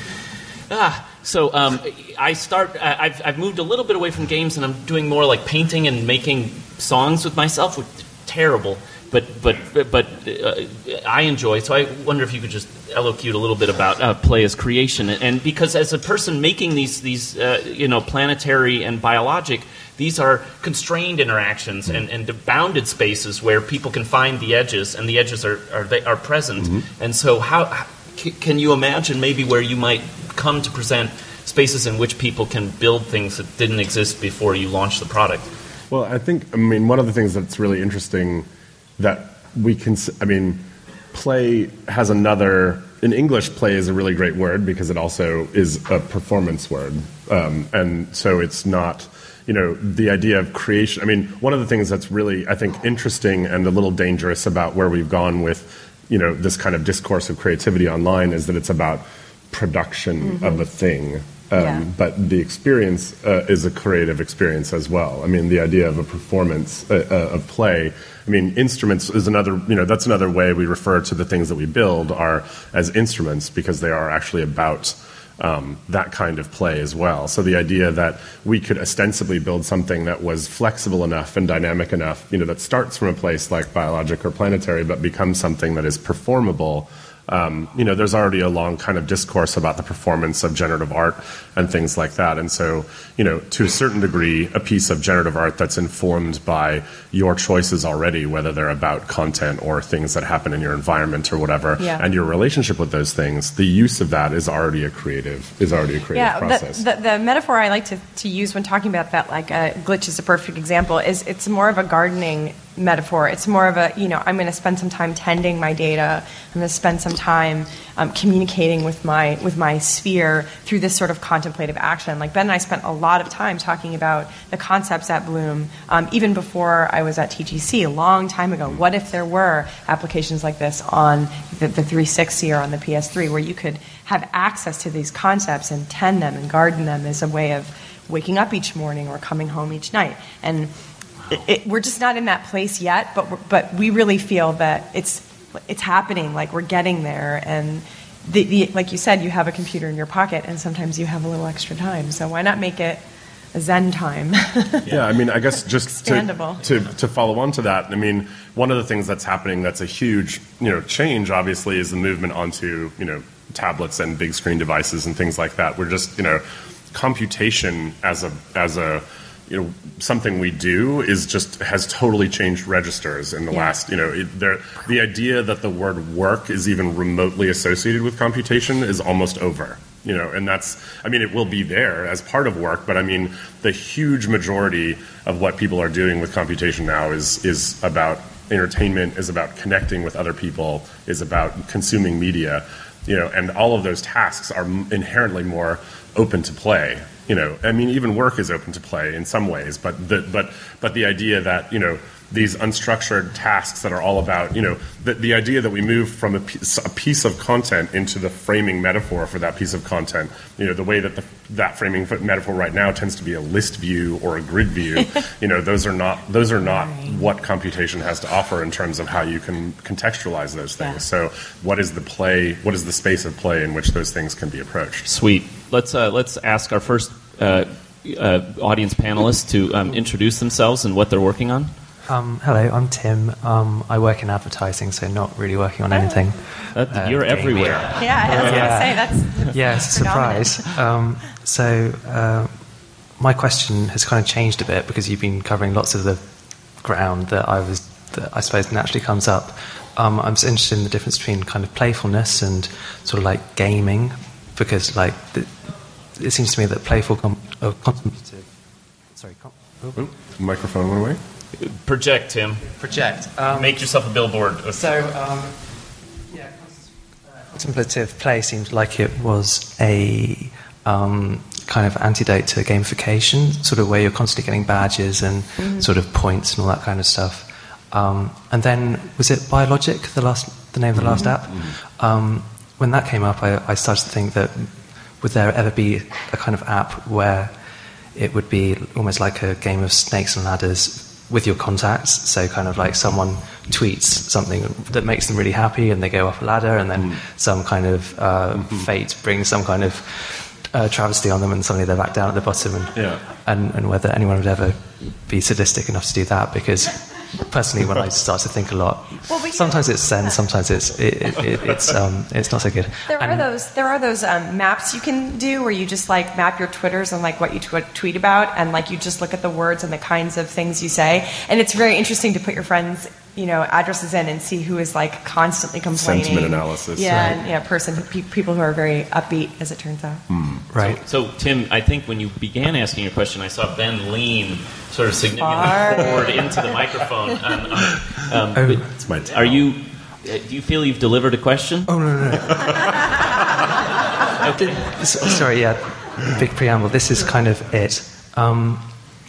Ah, so um, I start. I've, I've moved a little bit away from games, and I'm doing more like painting and making songs with myself, which is terrible. But but but uh, I enjoy. So I wonder if you could just elocute a little bit about uh, play as creation, and because as a person making these these uh, you know planetary and biologic, these are constrained interactions and, and bounded spaces where people can find the edges, and the edges are are, they are present. Mm-hmm. And so how, how can you imagine maybe where you might come to present spaces in which people can build things that didn't exist before you launched the product? Well, I think I mean one of the things that's really interesting. That we can, I mean, play has another, in English, play is a really great word because it also is a performance word. Um, and so it's not, you know, the idea of creation. I mean, one of the things that's really, I think, interesting and a little dangerous about where we've gone with, you know, this kind of discourse of creativity online is that it's about production mm-hmm. of a thing. Um, yeah. But the experience uh, is a creative experience as well. I mean, the idea of a performance uh, uh, of play. I mean, instruments is another. You know, that's another way we refer to the things that we build are as instruments because they are actually about um, that kind of play as well. So the idea that we could ostensibly build something that was flexible enough and dynamic enough, you know, that starts from a place like biologic or planetary, but becomes something that is performable. Um, you know, there's already a long kind of discourse about the performance of generative art and things like that. And so, you know, to a certain degree, a piece of generative art that's informed by your choices already, whether they're about content or things that happen in your environment or whatever, yeah. and your relationship with those things, the use of that is already a creative, is already a creative yeah, process. The, the, the metaphor I like to, to use when talking about that, like a glitch is a perfect example, is it's more of a gardening metaphor. It's more of a, you know, I'm going to spend some time tending my data. I'm going to spend some time um, communicating with my with my sphere through this sort of contemplative action. Like Ben and I spent a lot of time talking about the concepts at Bloom, um, even before I was at T G C a long time ago. What if there were applications like this on the, the three sixty or on the P S three where you could have access to these concepts and tend them and garden them as a way of waking up each morning or coming home each night. And It, it, we're just not in that place yet, but we're, but we really feel that it's it's happening. Like we're getting there, and the, the, like you said, you have a computer in your pocket, and sometimes you have a little extra time. So why not make it a Zen time? Yeah, I mean, I guess just to, Expandable. to to follow on to that. I mean, one of the things that's happening that's a huge you know change, obviously, is the movement onto you know tablets and big screen devices and things like that. We're just you know computation as a as a you know, something we do is just has totally changed registers in the yeah. last, you know, it, there, the idea that the word work is even remotely associated with computation is almost over, you know, and that's, I mean, it will be there as part of work, but I mean, the huge majority of what people are doing with computation now is, is about entertainment, is about connecting with other people, is about consuming media, you know, and all of those tasks are inherently more open to play. You know, I mean, even work is open to play in some ways, but the but but the idea that you know these unstructured tasks that are all about you know the the idea that we move from a piece, a piece of content into the framing metaphor for that piece of content. You know, the way that the, that framing metaphor right now tends to be a list view or a grid view. You know, those are not those are not what computation has to offer in terms of how you can contextualize those things. Yeah. So, what is the play? What is the space of play in which those things can be approached? Sweet. Let's uh, let's ask our first uh, uh, audience panelists to um, introduce themselves and what they're working on. Um, hello, I'm Tim. Um, I work in advertising, so not really working on anything. That, uh, you're gaming. Everywhere. Yeah, I was yeah. going to say that's yeah, it's a surprise. Um, so uh, my question has kind of changed a bit because you've been covering lots of the ground that I was, that I suppose, naturally comes up. Um, I'm interested in the difference between kind of playfulness and sort of like gaming. because like the, it seems to me that playful com- uh, contemplative sorry com- oh. Oh, microphone went away. Project, Tim. project um, Make yourself a billboard. so um, yeah contemplative play seemed like it was a um, kind of antidote to gamification, sort of where you're constantly getting badges and mm. sort of points and all that kind of stuff. Um, and then, was it Biologic, the last, the name of the last mm. app? Mm. Um, when that came up, I, I started to think that would there ever be a kind of app where it would be almost like a game of snakes and ladders with your contacts? So kind of like someone tweets something that makes them really happy and they go up a ladder, and then mm. some kind of uh, mm-hmm. fate brings some kind of Uh, travesty on them, and suddenly they're back down at the bottom, and, yeah. and and whether anyone would ever be sadistic enough to do that, because personally when I start to think a lot, well, we sometimes it's zen, sometimes it's it, it, it, it's um it's not so good. There and, are those there are those um, maps you can do where you just like map your Twitters and like what you tw- tweet about, and like you just look at the words and the kinds of things you say, and it's very interesting to put your friends, you know, addresses in and see who is like constantly complaining. Sentiment analysis. Yeah, right. and, yeah, person, pe- people who are very upbeat, as it turns out. Mm. Right. So, so, Tim, I think when you began asking your question, I saw Ben lean sort of significantly Far. forward into the microphone. Um, um, Oh, but it's my are you? Uh, do you feel you've delivered a question? Oh no no. no. Okay. So- Sorry, yeah. Big preamble. This is kind of it. Um,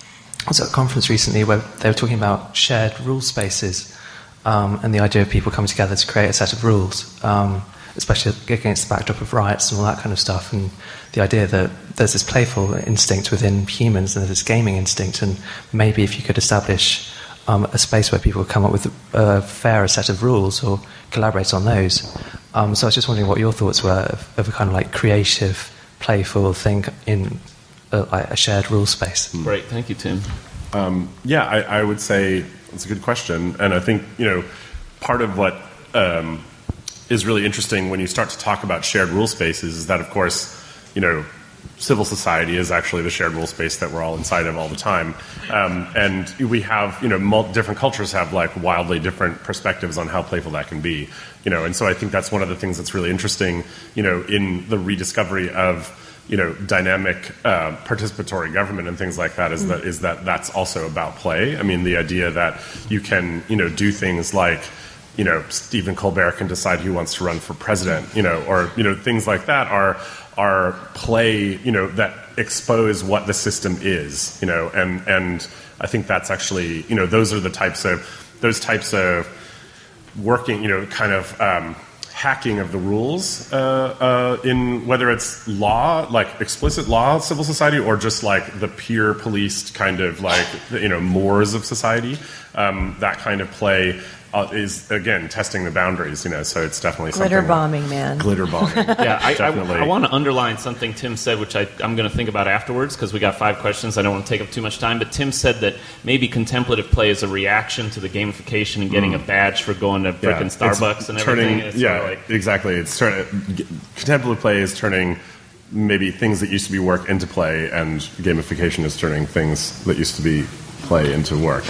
I was at a conference recently where they were talking about shared rule spaces. Um, and the idea of people coming together to create a set of rules, um, especially against the backdrop of riots and all that kind of stuff, and the idea that there's this playful instinct within humans and there's this gaming instinct, and maybe if you could establish um, a space where people come up with a fairer set of rules or collaborate on those. Um, so I was just wondering what your thoughts were of, of a kind of like creative, playful thing in a, like a shared rule space. Great, thank you, Tim. Um, yeah, I, I would say it's a good question, and I think, you know, part of what um, is really interesting when you start to talk about shared rule spaces is that, of course, you know, civil society is actually the shared rule space that we're all inside of all the time, um, and we have, you know, mul- different cultures have like wildly different perspectives on how playful that can be, you know, and so I think that's one of the things that's really interesting, you know, in the rediscovery of, you know, dynamic uh, participatory government and things like that is that is that that's also about play. I mean, the idea that you can, you know, do things like, you know, Stephen Colbert can decide who wants to run for president, you know, or, you know, things like that are are play, you know, that expose what the system is, you know, and and I think that's actually, you know, those are the types of those types of working, you know, kind of um, hacking of the rules uh, uh, in whether it's law, like explicit law, civil society, or just like the peer policed kind of like, you know, mores of society. Um, that kind of play uh, is, again, testing the boundaries, you know, so it's definitely Glitter something. bombing, man. Glitter bombing. Yeah, I, definitely. I, I want to underline something Tim said, which I, I'm going to think about afterwards, because we got five questions. I don't want to take up too much time, but Tim said that maybe contemplative play is a reaction to the gamification and getting mm. a badge for going to frickin' yeah, Starbucks and turning, everything. It's yeah, sort of like, exactly. It's turn, contemplative play is turning maybe things that used to be work into play, and gamification is turning things that used to be play into work.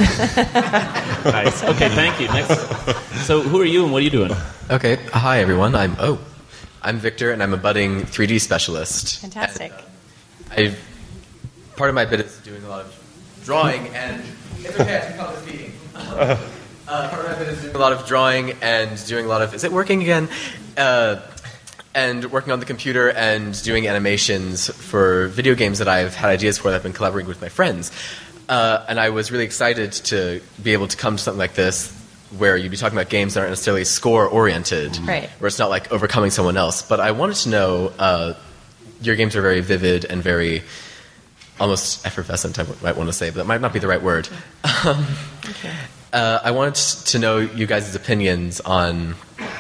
Nice. Okay, thank you. Next. So, who are you and what are you doing? Okay, hi everyone. I'm oh, I'm Victor, and I'm a budding three D specialist. Fantastic. And, uh, I part of my bit is doing a lot of drawing, and it's okay. I can call this meeting. Uh, part of my bit is doing a lot of drawing and doing a lot of. Is it working again? Uh, and working on the computer and doing animations for video games that I've had ideas for that I've been collaborating with my friends. Uh, and I was really excited to be able to come to something like this where you'd be talking about games that aren't necessarily score-oriented, right. where it's not like overcoming someone else. But I wanted to know, uh, your games are very vivid and very almost effervescent, I might want to say, but that might not be the right word. Um, okay. uh, I wanted to know you guys' opinions on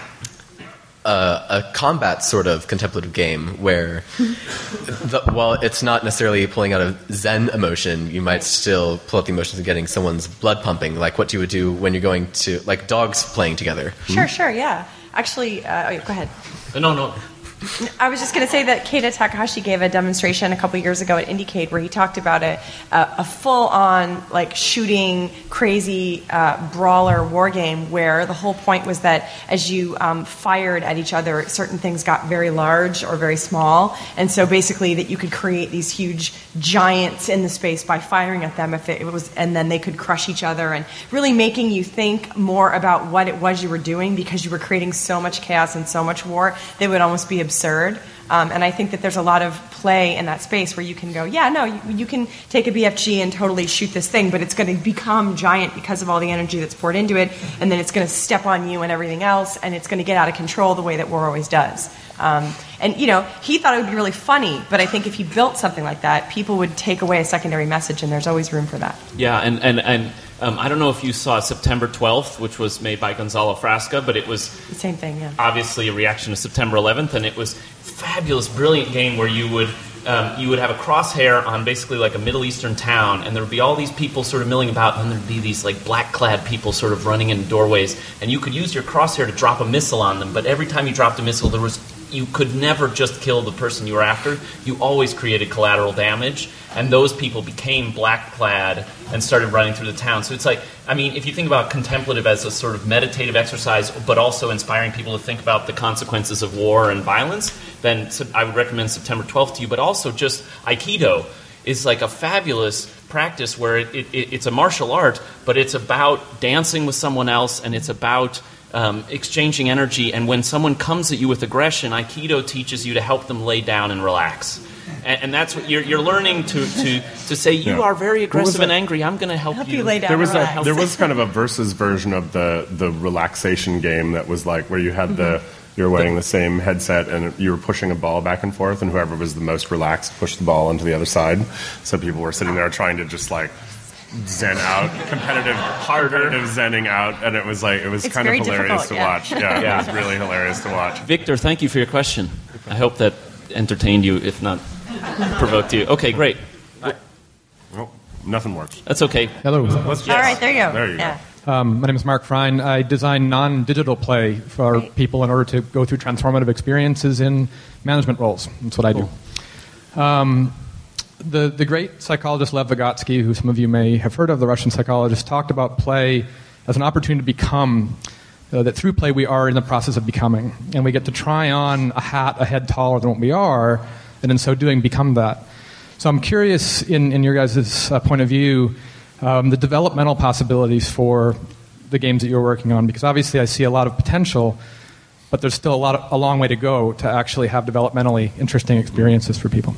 Uh, a combat sort of contemplative game where, the, while it's not necessarily pulling out a Zen emotion, you might still pull out the emotions of getting someone's blood pumping, like what you would do when you're going to, like dogs playing together. Sure, sure, yeah. Actually, uh, oh, yeah, go ahead. No, no. I was just going to say that Keita Takahashi gave a demonstration a couple years ago at IndieCade where he talked about a, a, a full-on, like, shooting, crazy uh, brawler war game where the whole point was that as you um, fired at each other, certain things got very large or very small, and so basically that you could create these huge giants in the space by firing at them if it was, and then they could crush each other, and really making you think more about what it was you were doing because you were creating so much chaos and so much war that it would almost be absurd. Um, and I think that there's a lot of play in that space where you can go, yeah, no, you, you can take a B F G and totally shoot this thing, but it's going to become giant because of all the energy that's poured into it, and then it's going to step on you and everything else, and it's going to get out of control the way that war always does. Um, and, you know, he thought it would be really funny, but I think if he built something like that, people would take away a secondary message, and there's always room for that. Yeah, and, and, and um, I don't know if you saw September twelfth, which was made by Gonzalo Frasca, but it was the same thing, yeah. Obviously a reaction to September eleventh, and it was fabulous, brilliant game where you would um, you would have a crosshair on basically like a Middle Eastern town, and there would be all these people sort of milling about, and there'd be these like black-clad people sort of running in doorways, and you could use your crosshair to drop a missile on them, but every time you dropped a missile, there was you could never just kill the person you were after. You always created collateral damage, and those people became black-clad and started running through the town. So it's like, I mean, if you think about contemplative as a sort of meditative exercise, but also inspiring people to think about the consequences of war and violence, then I would recommend September twelfth to you. But also just Aikido is like a fabulous practice where it, it, it's a martial art, but it's about dancing with someone else, and it's about Um, exchanging energy, and when someone comes at you with aggression, Aikido teaches you to help them lay down and relax. And, and that's what you're, you're learning to, to, to say, you Yeah. are very aggressive and that? angry, I'm going to help, Help you. you lay down There was and a, relax. there was kind of a versus version of the the relaxation game that was like where you had the you were wearing the same headset and you were pushing a ball back and forth, and whoever was the most relaxed pushed the ball onto the other side. So people were sitting there trying to just like zen out, competitive, competitive zenning out, and it was like it was It's kind of very hilarious to difficult, yeah. watch. Yeah, Yeah. it was really hilarious to watch. Victor, thank you for your question. I hope that entertained you, if not provoked you. Okay, great. Oh, nothing works. That's okay. Hello. Let's All right, there you go. There you go. yeah. Um, my name is Mark Frein. I design non-digital play for Great. people in order to go through transformative experiences in management roles. That's what I do. Um, the, the great psychologist Lev Vygotsky, who some of you may have heard of, the Russian psychologist, talked about play as an opportunity to become, uh, that through play we are in the process of becoming. And we get to try on a hat a head taller than what we are, and in so doing become that. So I'm curious, in, in your guys' uh, point of view, um, the developmental possibilities for the games that you're working on, because obviously I see a lot of potential, but there's still a lot of, a long way to go to actually have developmentally interesting experiences for people.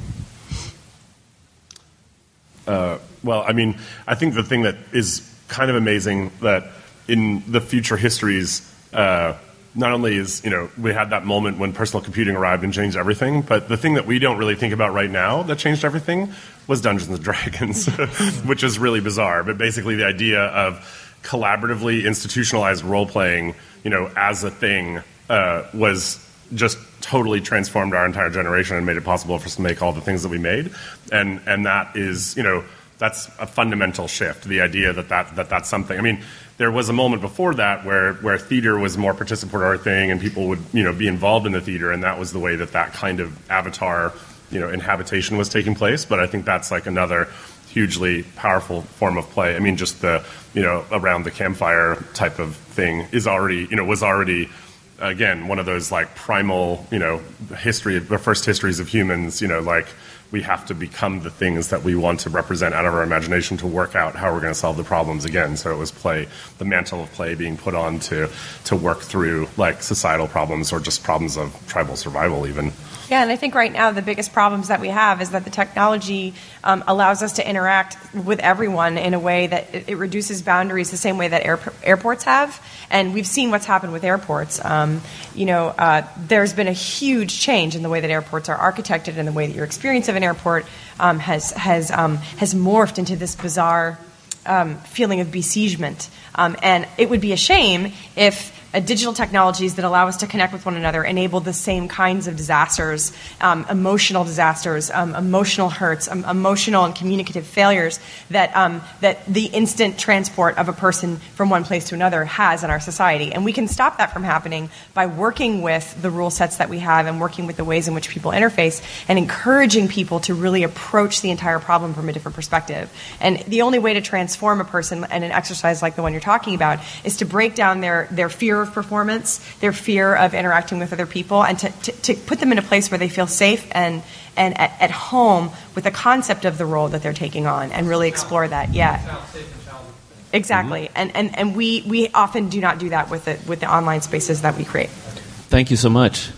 Uh, well, I mean, I think the thing that is kind of amazing that in the future histories, uh, not only is, you know, we had that moment when personal computing arrived and changed everything, but the thing that we don't really think about right now that changed everything was Dungeons and Dragons, which is really bizarre. But basically the idea of collaboratively institutionalized role-playing, you know, as a thing uh, was just totally transformed our entire generation and made it possible for us to make all the things that we made. And and that is, you know, that's a fundamental shift, the idea that, that, that that's something. I mean, there was a moment before that where, where theater was a more participatory thing and people would, you know, be involved in the theater, and that was the way that that kind of avatar, you know, inhabitation was taking place. But I think that's like another hugely powerful form of play. I mean, just the, you know, around the campfire type of thing is already, you know, was already, again, one of those like primal, you know, history, the first histories of humans, you know, like we have to become the things that we want to represent out of our imagination to work out how we're going to solve the problems again. So it was play, the mantle of play being put on to, to work through like societal problems or just problems of tribal survival even. Yeah, and I think right now the biggest problems that we have is that the technology um, allows us to interact with everyone in a way that it, it reduces boundaries the same way that air, airports have. And we've seen what's happened with airports. Um, you know, uh, there's been a huge change in the way that airports are architected, and the way that your experience of an airport um, has has um, has morphed into this bizarre um, feeling of besiegement. Um, and it would be a shame if uh, digital technologies that allow us to connect with one another enable the same kinds of disasters, um, emotional disasters, um, emotional hurts, um, emotional and communicative failures that um, that the instant transport of a person from one place to another has in our society. And we can stop that from happening by working with the rule sets that we have and working with the ways in which people interface and encouraging people to really approach the entire problem from a different perspective. And the only way to transform a person in an exercise like the one you're talking about is to break down their, their fear of performance, their fear of interacting with other people, and to, to, to put them in a place where they feel safe and, and at, at home with the concept of the role that they're taking on and really explore that. Yeah. Exactly. Mm-hmm. And, and, and we, we often do not do that with the, with the online spaces that we create. Thank you so much.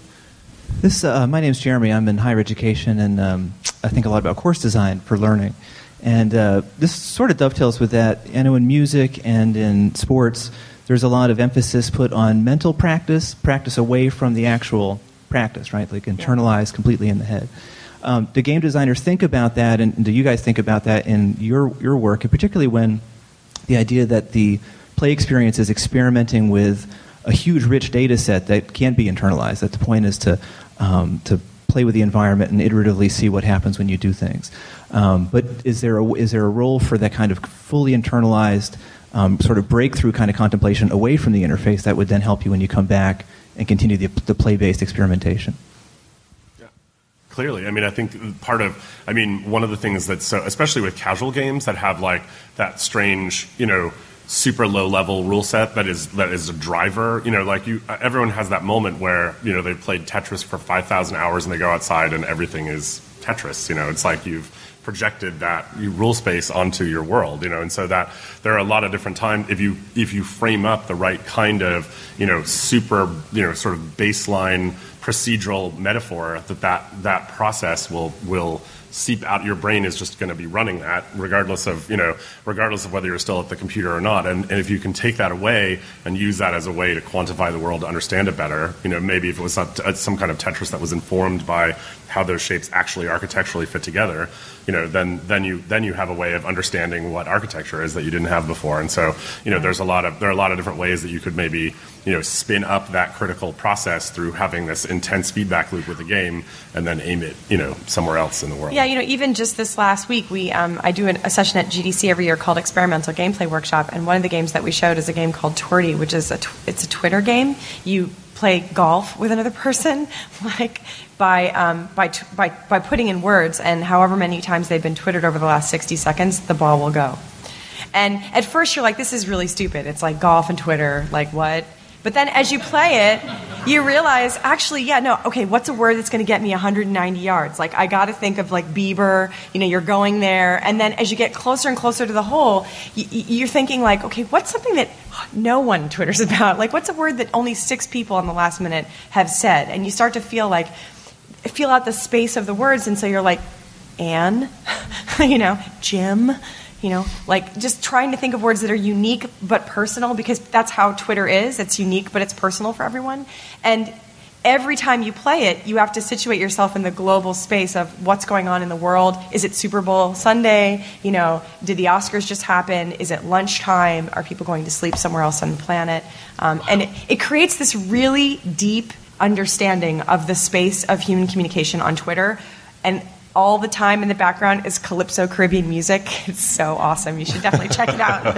This, uh, my name is Jeremy. I'm in higher education, and um, I think a lot about course design for learning. And uh, this sort of dovetails with that. I know in music and in sports, there's a lot of emphasis put on mental practice, practice away from the actual practice, right? Like internalized completely in the head. Um, do game designers think about that, and do you guys think about that in your your work, and particularly when the idea that the play experience is experimenting with a huge, rich data set that can't be internalized, that the point is to um, to play with the environment and iteratively see what happens when you do things. Um, but is there a, is there a role for that kind of fully internalized um, sort of breakthrough kind of contemplation away from the interface that would then help you when you come back and continue the, the play-based experimentation? Yeah, clearly. I mean, I think part of, I mean, one of the things that's so, especially with casual games that have like that strange, you know, super low level rule set that is that is a driver, you know, like you everyone has that moment where, you know, they've played Tetris for five thousand hours and they go outside and everything is Tetris, you know. It's like you've projected that rule space onto your world, you know. And so that there are a lot of different times if you if you frame up the right kind of, you know, super, you know, sort of baseline procedural metaphor, that that, that process will will seep out. Your brain is just going to be running that regardless of, you know, regardless of whether you're still at the computer or not. And, and if you can take that away and use that as a way to quantify the world, to understand it better, you know, maybe if it was not t- some kind of Tetris that was informed by how those shapes actually architecturally fit together, you know, then then you then you have a way of understanding what architecture is that you didn't have before. And so, you know, there's a lot of there are a lot of different ways that you could maybe, you know, spin up that critical process through having this intense feedback loop with the game and then aim it, you know, somewhere else in the world. Yeah, you know, even just this last week, we um, I do an, a session at G D C every year called Experimental Gameplay Workshop, and one of the games that we showed is a game called Twerdy, which is a tw- it's a Twitter game. You play golf with another person, like by um, by, t- by by putting in words, and however many times they've been twittered over the last sixty seconds, the ball will go. And at first, you're like, this is really stupid. It's like golf and Twitter, like what? But then as you play it, you realize, actually, yeah, no, okay, what's a word that's going to get me one hundred ninety yards? Like, I got to think of, like, Bieber, you know, you're going there. And then as you get closer and closer to the hole, y- you're thinking, like, okay, what's something that no one Twitters about? Like, what's a word that only six people on the last minute have said? And you start to feel like, feel out the space of the words. And so you're like, Anne, you know, Jim. You know, like just trying to think of words that are unique but personal, because that's how Twitter is. It's unique, but it's personal for everyone. And every time you play it, you have to situate yourself in the global space of what's going on in the world. Is it Super Bowl Sunday? You know, did the Oscars just happen? Is it lunchtime? Are people going to sleep somewhere else on the planet? Um, and it, it creates this really deep understanding of the space of human communication on Twitter. And all the time in the background is Calypso Caribbean music. It's so awesome. You should definitely check it out.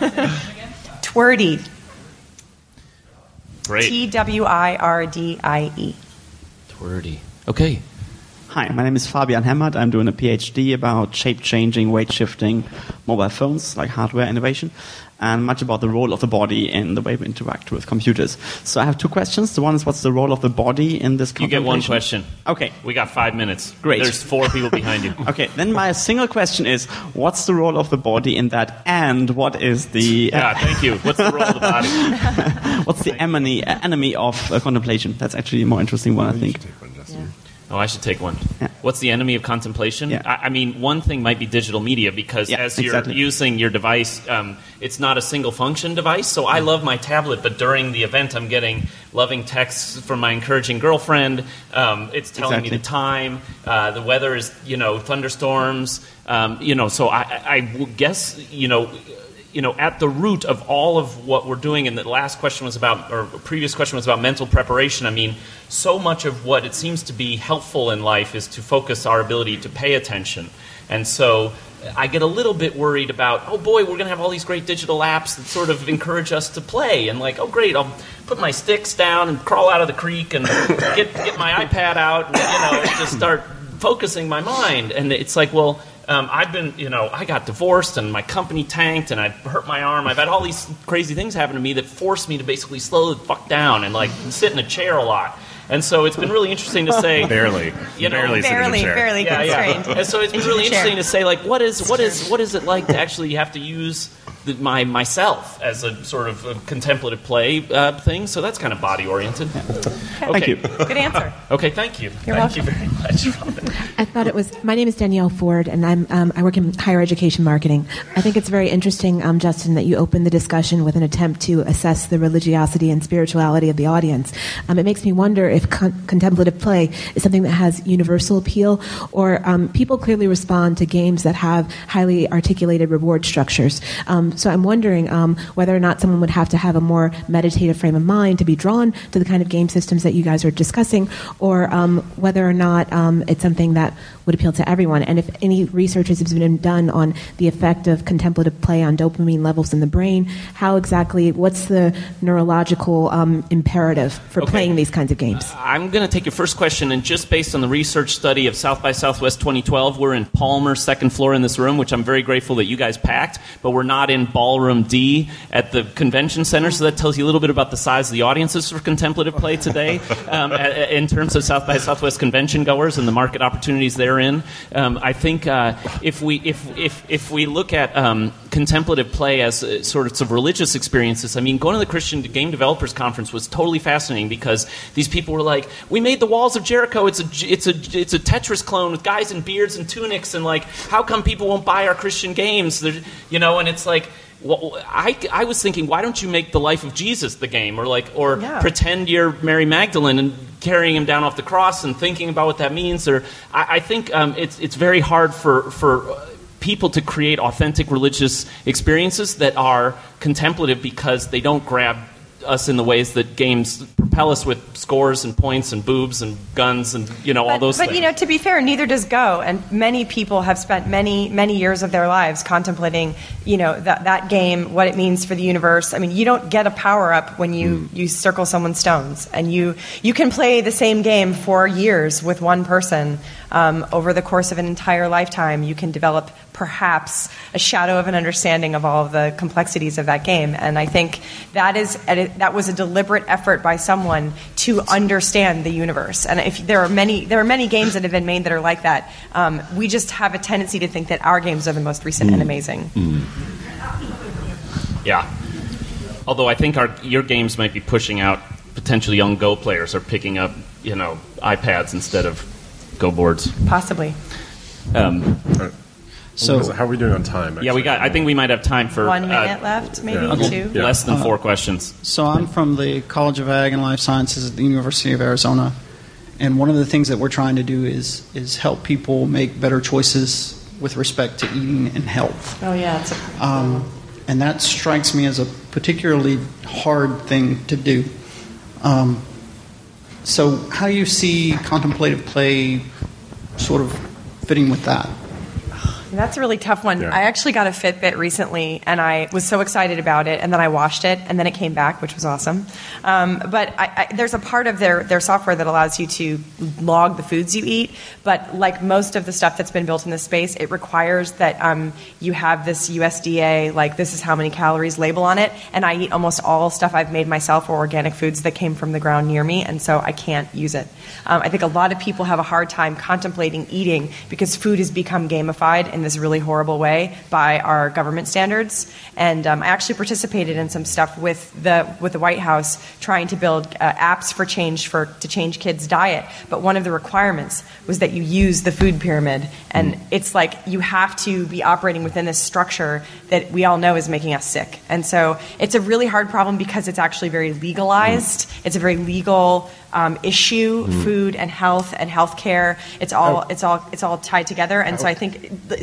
Twerdy. Great. T W I R D I E. Twerdy. Okay. Hi, my name is Fabian Hemmert. I'm doing a PhD about shape-changing, weight-shifting mobile phones, like hardware innovation, and much about the role of the body in the way we interact with computers. So I have two questions. The one is, what's the role of the body in this You get one question. Okay. We got five minutes. Great. There's four people behind you. Okay, then my single question is, what's the role of the body in that, and what is the... Uh, yeah, thank you. What's the role of the body? what's the enemy, uh, enemy of uh, contemplation? That's actually a more interesting one, I think. Oh, I should take one. Yeah. What's the enemy of contemplation? Yeah. I, I mean, one thing might be digital media, because yeah, as you're exactly. using your device, um, it's not a single function device. So I love my tablet, but during the event, I'm getting loving texts from my encouraging girlfriend. Um, it's telling exactly. me the time. Uh, the weather is, you know, thunderstorms. Um, you know, so I, I would guess, you know, you know, at the root of all of what we're doing, and the last question was about, or previous question was about mental preparation. I mean, so much of what it seems to be helpful in life is to focus our ability to pay attention. And so I get a little bit worried about, oh boy, we're going to have all these great digital apps that sort of encourage us to play. And like, oh great, I'll put my sticks down and crawl out of the creek and get get my iPad out and, you know, just start focusing my mind. And it's like, well, um, I've been, you know, I got divorced and my company tanked and I hurt my arm. I've had all these crazy things happen to me that forced me to basically slow the fuck down and like sit in a chair a lot. And so it's been really interesting to say, barely, you know, barely, sit in a barely, chair. barely yeah, constrained. yeah. And so it's been really interesting to say, like, what is what is what is it like to actually have to use the, my myself as a sort of a contemplative play uh, thing? So that's kind of body oriented. Okay. Thank you. Good answer. Okay, thank you. You're thank welcome. you very much. I thought it was. My name is Danielle Ford, and I'm um, I work in higher education marketing. I think it's very interesting, um, Justin, that you opened the discussion with an attempt to assess the religiosity and spirituality of the audience. Um, it makes me wonder if con- contemplative play is something that has universal appeal, or um, people clearly respond to games that have highly articulated reward structures. Um, so I'm wondering um, whether or not someone would have to have a more meditative frame of mind to be drawn to the kind of game systems that you guys are discussing, or um, whether or not um, it's something that would appeal to everyone. And if any research has been done on the effect of contemplative play on dopamine levels in the brain, how exactly, what's the neurological um, imperative for Okay. playing these kinds of games? I'm going to take your first question, and just based on the research study of South by Southwest twenty twelve, we're in Palmer, second floor in this room, which I'm very grateful that you guys packed, but we're not in Ballroom D at the convention center, so that tells you a little bit about the size of the audiences for contemplative play today um, in terms of South by Southwest convention goers and the market opportunities therein. Um, I think uh, if we if if if we look at um, contemplative play as uh, sort of religious experiences, I mean, going to the Christian Game Developers Conference was totally fascinating because these people were like, "We made the Walls of Jericho. It's a it's a it's a Tetris clone with guys in beards and tunics, and like, how come people won't buy our Christian games?" They're, you know, and it's like. Well, I, I was thinking, why don't you make the life of Jesus the game, or like, or Yeah. pretend you're Mary Magdalene and carrying him down off the cross and thinking about what that means? Or I, I think um, it's it's very hard for for people to create authentic religious experiences that are contemplative because they don't grab us in the ways that games propel us with scores and points and boobs and guns and, you know, all But, those but things. you know, to be fair, neither does Go, and many people have spent many, many years of their lives contemplating, you know, that that game, what it means for the universe. I mean, you don't get a power up when you, mm. you circle someone's stones, and you you can play the same game for years with one person. Um, over the course of an entire lifetime, you can develop perhaps a shadow of an understanding of all of the complexities of that game. And I think that is that was a deliberate effort by someone to understand the universe. And if there are many there are many games that have been made that are like that, um, we just have a tendency to think that our games are the most recent mm. and amazing. Mm. Yeah. Although I think our your games might be pushing out potential young Go players or picking up, you know, iPads instead of Go boards. Possibly. Um, so, how are we doing on time? Actually? Yeah, we got. I think we might have time for one minute uh, left, maybe yeah. two. Yeah. Less than four uh, questions. So I'm from the College of Ag and Life Sciences at the University of Arizona, and one of the things that we're trying to do is is help people make better choices with respect to eating and health. Oh yeah, it's a- um, and that strikes me as a particularly hard thing to do. Um, so how do you see contemplative play sort of fitting with that? That's a really tough one. Yeah. I actually got a Fitbit recently, and I was so excited about it, and then I washed it, and then it came back, which was awesome. Um, but I, I, there's a part of their, their software that allows you to log the foods you eat, but like most of the stuff that's been built in this space, it requires that um, you have this U S D A, like this is how many calories label on it, and I eat almost all stuff I've made myself or organic foods that came from the ground near me, and so I can't use it. Um, I think a lot of people have a hard time contemplating eating because food has become gamified in this really horrible way by our government standards. And um, I actually participated in some stuff with the with the White House trying to build uh, apps for change for to change kids' diet. But one of the requirements was that you use the food pyramid, and mm. it's like you have to be operating within this structure that we all know is making us sick. And so it's a really hard problem because it's actually very legalized. Mm. It's a very legal Um, issue, mm. food and health and healthcare. It's all, oh. it's all, it's all tied together. And so I think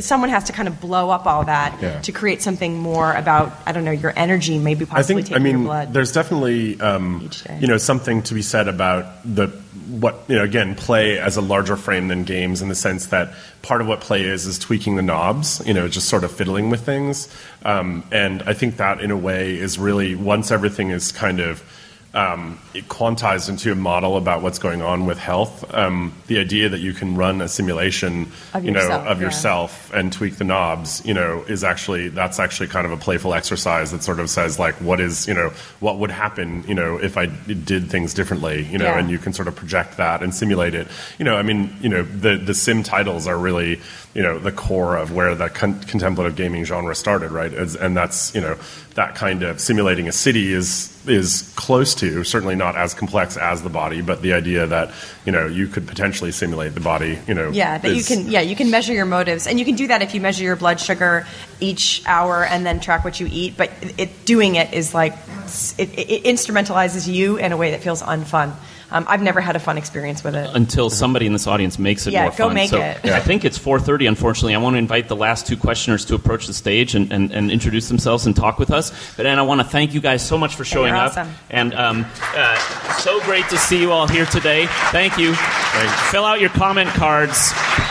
someone has to kind of blow up all that Yeah. to create something more about, I don't know, your energy, maybe possibly I think, I taking mean, your blood. there's definitely, um, Each day. you know, something to be said about the what you know. Again, play as a larger frame than games, in the sense that part of what play is is tweaking the knobs. You know, just sort of fiddling with things. Um, and I think that, in a way, is really, once everything is kind of Um, it quantized into a model about what's going on with health. Um, the idea that you can run a simulation, Of you know, yourself, of yeah. yourself and tweak the knobs, you know, is actually that's actually kind of a playful exercise that sort of says, like, what is, you know, what would happen, you know, if I did things differently, you know, Yeah. and you can sort of project that and simulate it. You know, I mean, you know, the the sim titles are really, you know, the core of where the con- contemplative gaming genre started, right? As, and that's, you know, that kind of simulating a city is is close to, certainly not as complex as the body, but the idea that, you know, you could potentially simulate the body, you know. Yeah, that you is- can. Yeah, you can measure your motives, and you can do that if you measure your blood sugar each hour and then track what you eat. But it doing it is like it, it instrumentalizes you in a way that feels unfun. Um, I've never had a fun experience with it. Until somebody in this audience makes it Yeah, more go fun. make so it. I think it's four thirty, unfortunately. I want to invite the last two questioners to approach the stage and, and, and introduce themselves and talk with us. But then I want to thank you guys so much for showing you're up. awesome. And um, uh, so great to see you all here today. Thank you. Fill out your comment cards.